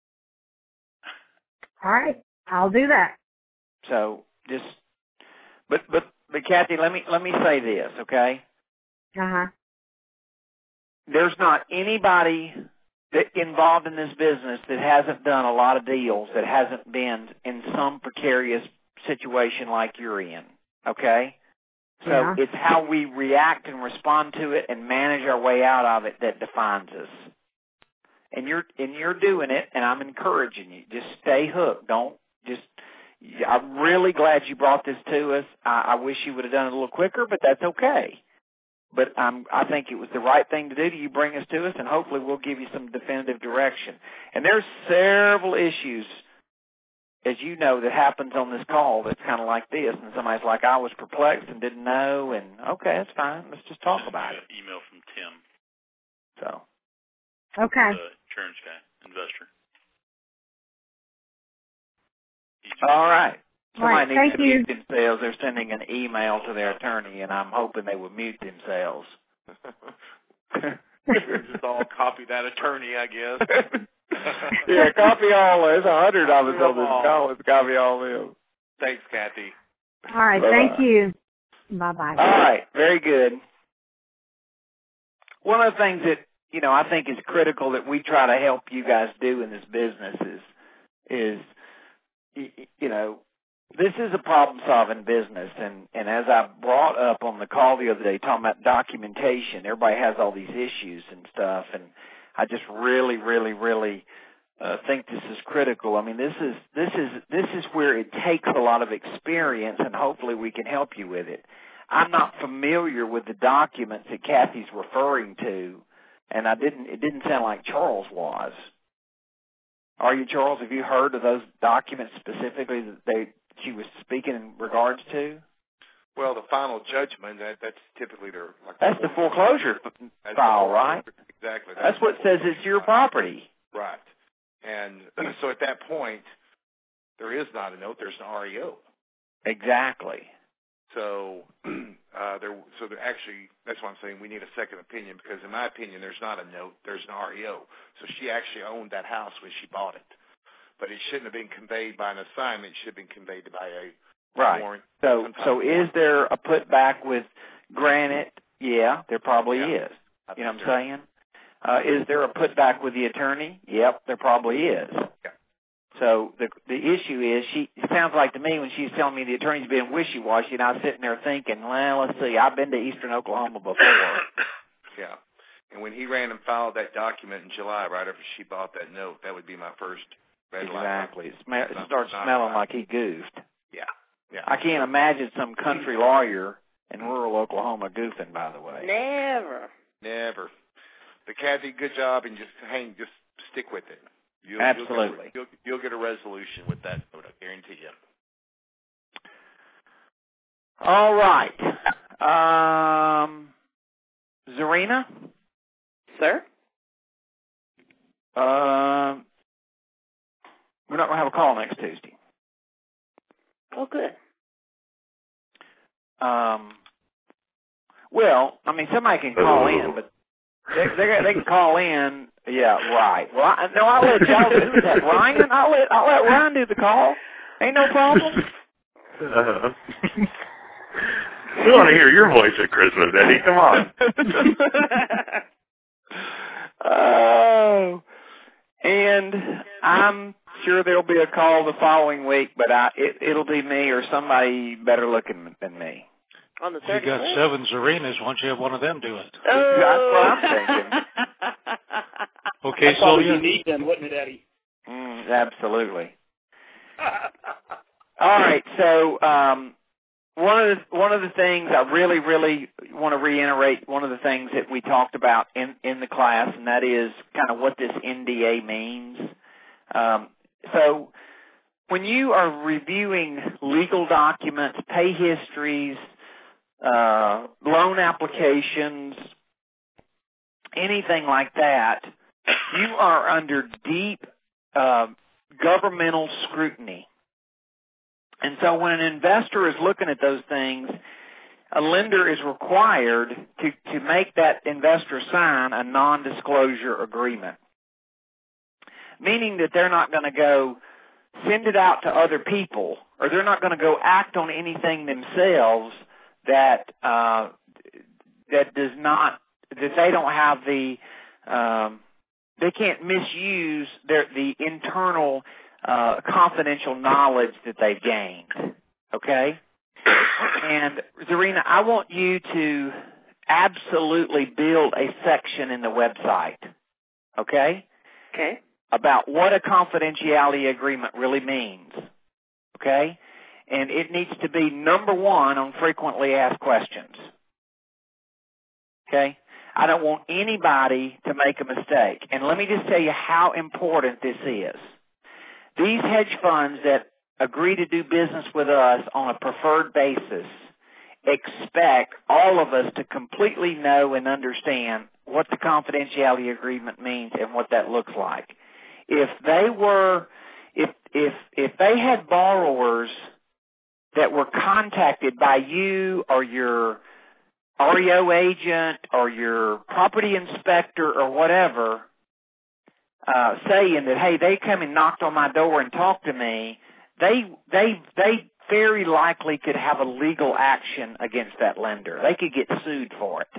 All right. I'll do that. So just, but, but, but Kathy, let me, let me say this, okay? Uh-huh. There's not anybody that involved in this business that hasn't done a lot of deals, that hasn't been in some precarious situation like you're in, okay? So yeah. it's how we react and respond to it and manage our way out of it that defines us. And you're and you're doing it, and I'm encouraging you. Just stay hooked. Don't just. I'm really glad you brought this to us. I, I wish you would have done it a little quicker, but that's okay. But um, I think it was the right thing to do to you bring us to us, and hopefully we'll give you some definitive direction. And there's several issues, as you know, that happens on this call that's kind of like this, and somebody's like, I was perplexed and didn't know, and okay, that's fine. Let's just talk about it. Email from Tim. So. Okay. The insurance guy, investor. All right. Somebody right, needs thank to you. mute themselves. They're sending an email to their attorney, and I'm hoping they will mute themselves. Just all copy that attorney, I guess. Yeah, copy all. There's a hundred of us on this call. Let's copy all them. Thanks, Kathy. All right, Bye-bye. thank you. Bye-bye. All right, very good. One of the things that, you know, I think is critical that we try to help you guys do in this business is, is you know, this is a problem-solving business, and, and as I brought up on the call the other day talking about documentation, everybody has all these issues and stuff, and I just really, really, really uh, think this is critical. I mean, this is this is this is where it takes a lot of experience, and hopefully we can help you with it. I'm not familiar with the documents that Kathy's referring to, and I didn't. It didn't sound like Charles was. Are you, Charles? Have you heard of those documents specifically that they she was speaking in regards to? Well, the final judgment, that, that's typically their... Like that's the foreclosure that's file, the right? Exactly. That's, that's what says it's your property. Right. And so at that point, there is not a note, there's an R E O. Exactly. So uh, there, so there actually, that's why I'm saying we need a second opinion, because in my opinion, there's not a note, there's an R E O. So she actually owned that house when she bought it. But it shouldn't have been conveyed by an assignment, it should have been conveyed by a right. warrant. So, so is there a putback with Granite? Yeah, there probably yeah. is. You know what I'm saying? Uh, is there a putback with the attorney? Yep, there probably is. Yeah. So the the issue is, she it sounds like to me when she's telling me the attorney's been wishy-washy, and I was sitting there thinking, well, let's see, I've been to Eastern Oklahoma before. Yeah. And when he ran and filed that document in July, right after she bought that note, that would be my first red light. Exactly. It, sm- it starts smelling like he goofed. Yeah. Yeah. I can't imagine some country lawyer in rural Oklahoma goofing, by the way. Never. Never. But Kathy, good job, and just hang, just stick with it. You'll, Absolutely. You'll get, you'll, you'll get a resolution with that note, I guarantee you. All right. Um, Zarina? Sir? Um, we're not going to have a call next Tuesday. Oh, good. Um, well, I mean, somebody can call in, but they, they, they can call in. Yeah, right. Well, I, no, I'll let y'all do that. Ryan, I'll let I'll let Ryan do the call. Ain't no problem. Uh, we want to hear your voice at Christmas, Eddie. Come on. Oh, and I'm sure there'll be a call the following week, but I it, it'll be me or somebody better looking than me. On the you got seven Zarinas. Why don't you have one of them do it? Oh. That's what I'm thinking. Okay, That's probably Sylvia. unique then, wouldn't it, Eddie? Mm, absolutely. All right, so um, one of the, one of the things I really, really want to reiterate, one of the things that we talked about in, in the class, and that is kind of what this N D A means. Um, so when you are reviewing legal documents, pay histories, uh, loan applications, anything like that, you are under deep uh, governmental scrutiny. And so when an investor is looking at those things, a lender is required to, to make that investor sign a non-disclosure agreement, meaning that they're not going to go send it out to other people, or they're not going to go act on anything themselves that uh, that does not, that they don't have the, um, they can't misuse their the internal uh, confidential knowledge that they've gained. Okay? And Zarina, I want you to absolutely build a section in the website, okay? Okay. About what a confidentiality agreement really means, okay? And it needs to be number one on frequently asked questions, okay? I don't want anybody to make a mistake. And let me just tell you how important this is. These hedge funds that agree to do business with us on a preferred basis expect all of us to completely know and understand what the confidentiality agreement means and what that looks like. If they were, if, if, if they had borrowers that were contacted by you or your R E O agent or your property inspector or whatever, uh, saying that, hey, they come and knocked on my door and talked to me, they, they, they very likely could have a legal action against that lender. They could get sued for it.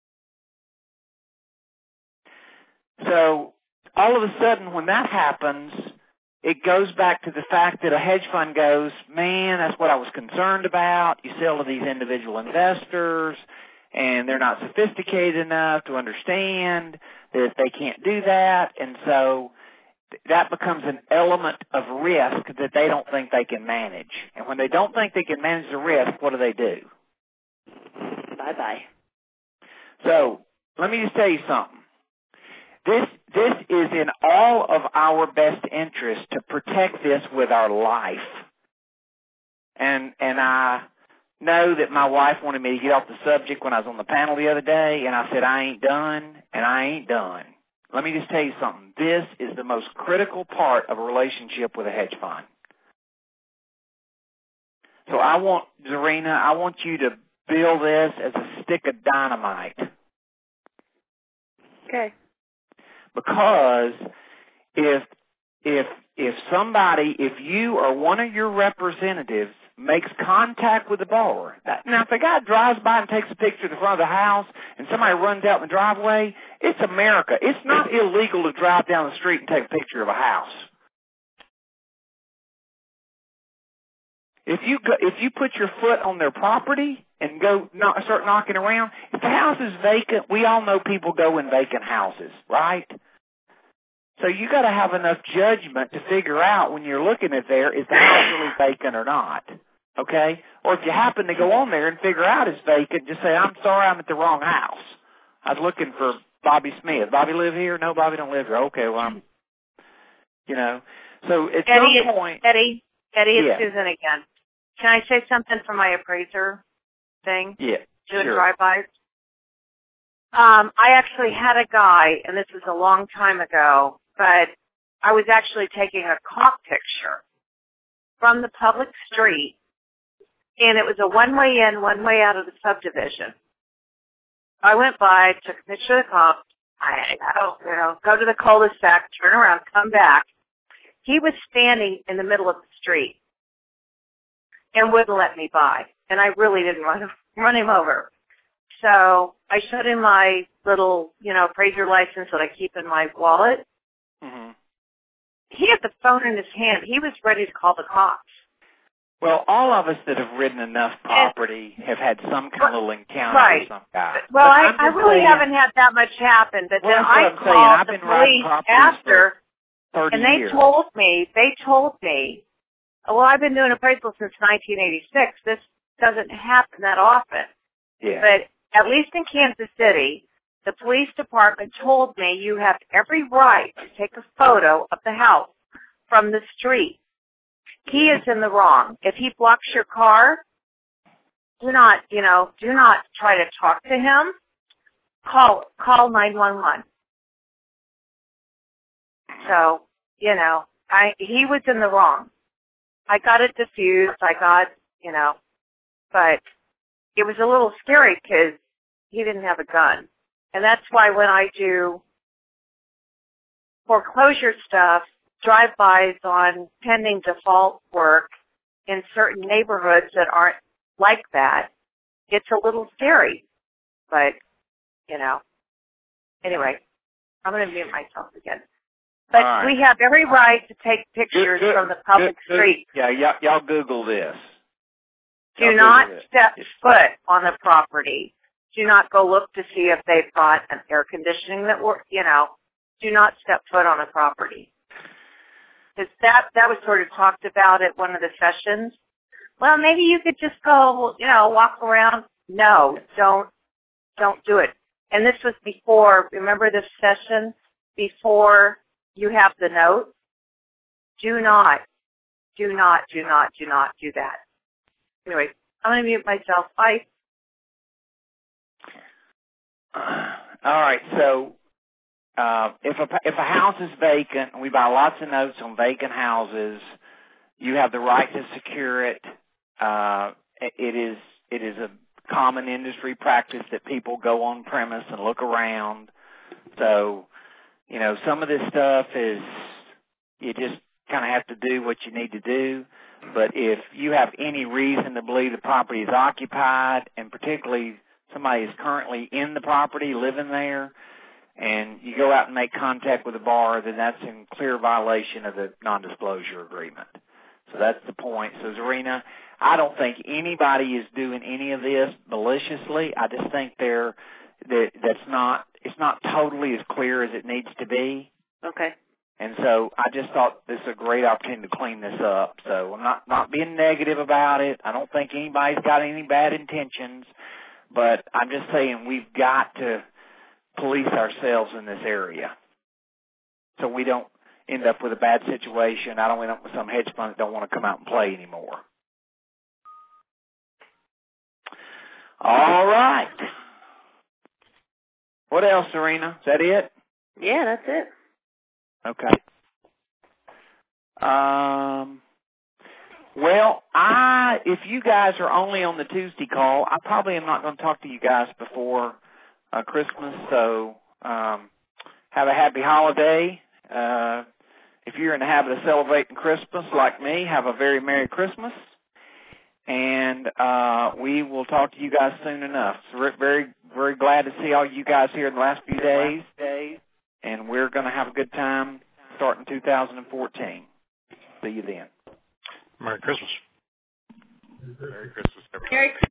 So all of a sudden when that happens, it goes back to the fact that a hedge fund goes, man, that's what I was concerned about. You sell to these individual investors, and they're not sophisticated enough to understand that they can't do that. And so that becomes an element of risk that they don't think they can manage. And when they don't think they can manage the risk, what do they do? Bye-bye. So let me just tell you something. This this is in all of our best interest to protect this with our life. And and I know that my wife wanted me to get off the subject when I was on the panel the other day, and I said I ain't done, and I ain't done. Let me just tell you something. This is the most critical part of a relationship with a hedge fund. So I want, Zarina, I want you to build this as a stick of dynamite. Okay. Because if if if somebody, if you or one of your representatives makes contact with the borrower, that, now if a guy drives by and takes a picture of the front of the house and somebody runs out in the driveway, it's America. It's not illegal to drive down the street and take a picture of a house. If you go, if you put your foot on their property and go knock, start knocking around, if the house is vacant, we all know people go in vacant houses, right? So you got to have enough judgment to figure out when you're looking at there, is the house really vacant or not? Okay? Or if you happen to go on there and figure out it's vacant, just say, I'm sorry, I'm at the wrong house. I was looking for Bobby Smith. Bobby live here? No, Bobby don't live here. Okay, well, I'm, you know. So at Eddie, some point. Eddie, Eddie, it's yeah. Susan again. Can I say something for my appraiser thing? Yeah, Doing sure. drive-bys? Um, I actually had a guy, and this was a long time ago, but I was actually taking a cop picture from the public street, and it was a one-way in, one-way out of the subdivision. I went by, took a picture of the cop, I go, you know, go to the cul-de-sac, turn around, come back. He was standing in the middle of the street and wouldn't let me by, and I really didn't want to run him over. So I showed him my little, you know, appraiser license that I keep in my wallet. Mm-hmm. He had the phone in his hand. He was ready to call the cops. Well, all of us that have ridden enough property and, have had some kind of little encounter right. with some guy. Well, but I, I really saying, haven't had that much happen, but well, then I called called I've the been police after, and they years. told me, they told me, well, I've been doing appraisal since nineteen eighty-six. This doesn't happen that often. Yeah. But at least in Kansas City, the police department told me you have every right to take a photo of the house from the street. He is in the wrong. If he blocks your car, do not, you know, do not try to talk to him. Call, call nine one one. So, you know, I, he was in the wrong. I got it diffused. I got, you know, but it was a little scary because he didn't have a gun. And that's why when I do foreclosure stuff, drive-bys on pending default work in certain neighborhoods that aren't like that, it's a little scary. But, you know, anyway, I'm going to mute myself again. But right. we have every right to take pictures good, good, from the public good, street. Good. Yeah, y'all, y'all Google this. Do not step foot on the property. Do not go look to see if they've got an air conditioning that works, you know. Do not step foot on a property. Because that, that was sort of talked about at one of the sessions. Well, maybe you could just go, you know, walk around. No, don't, don't do it. And this was before, remember this session? Before you have the note? Do not, do not, do not, do not do that. Anyway, I'm going to mute myself. Bye. All right, so uh, if a if a house is vacant, and we buy lots of notes on vacant houses, you have the right to secure it. Uh, it is it is a common industry practice that people go on premise and look around. So, you know, some of this stuff is you just kind of have to do what you need to do. But if you have any reason to believe the property is occupied, and particularly somebody is currently in the property, living there, and you go out and make contact with the borrower, then that's in clear violation of the non-disclosure agreement. So that's the point. So, Zarina, I don't think anybody is doing any of this maliciously. I just think they're that that's not it's not totally as clear as it needs to be. Okay. And so I just thought this is a great opportunity to clean this up. So I'm not not being negative about it. I don't think anybody's got any bad intentions. But I'm just saying we've got to police ourselves in this area so we don't end up with a bad situation. I don't end up with some hedge fund that don't want to come out and play anymore. All right. What else, Serena? Is that it? Yeah, that's it. Okay. Um... Well, I if you guys are only on the Tuesday call, I probably am not going to talk to you guys before uh, Christmas. So um, have a happy holiday. Uh, if you're in the habit of celebrating Christmas like me, have a very Merry Christmas. And uh, we will talk to you guys soon enough. So we're very, very glad to see all you guys here in the last few days. And we're going to have a good time starting two thousand fourteen. See you then. Merry Christmas. Merry Christmas, everybody. Merry Christmas.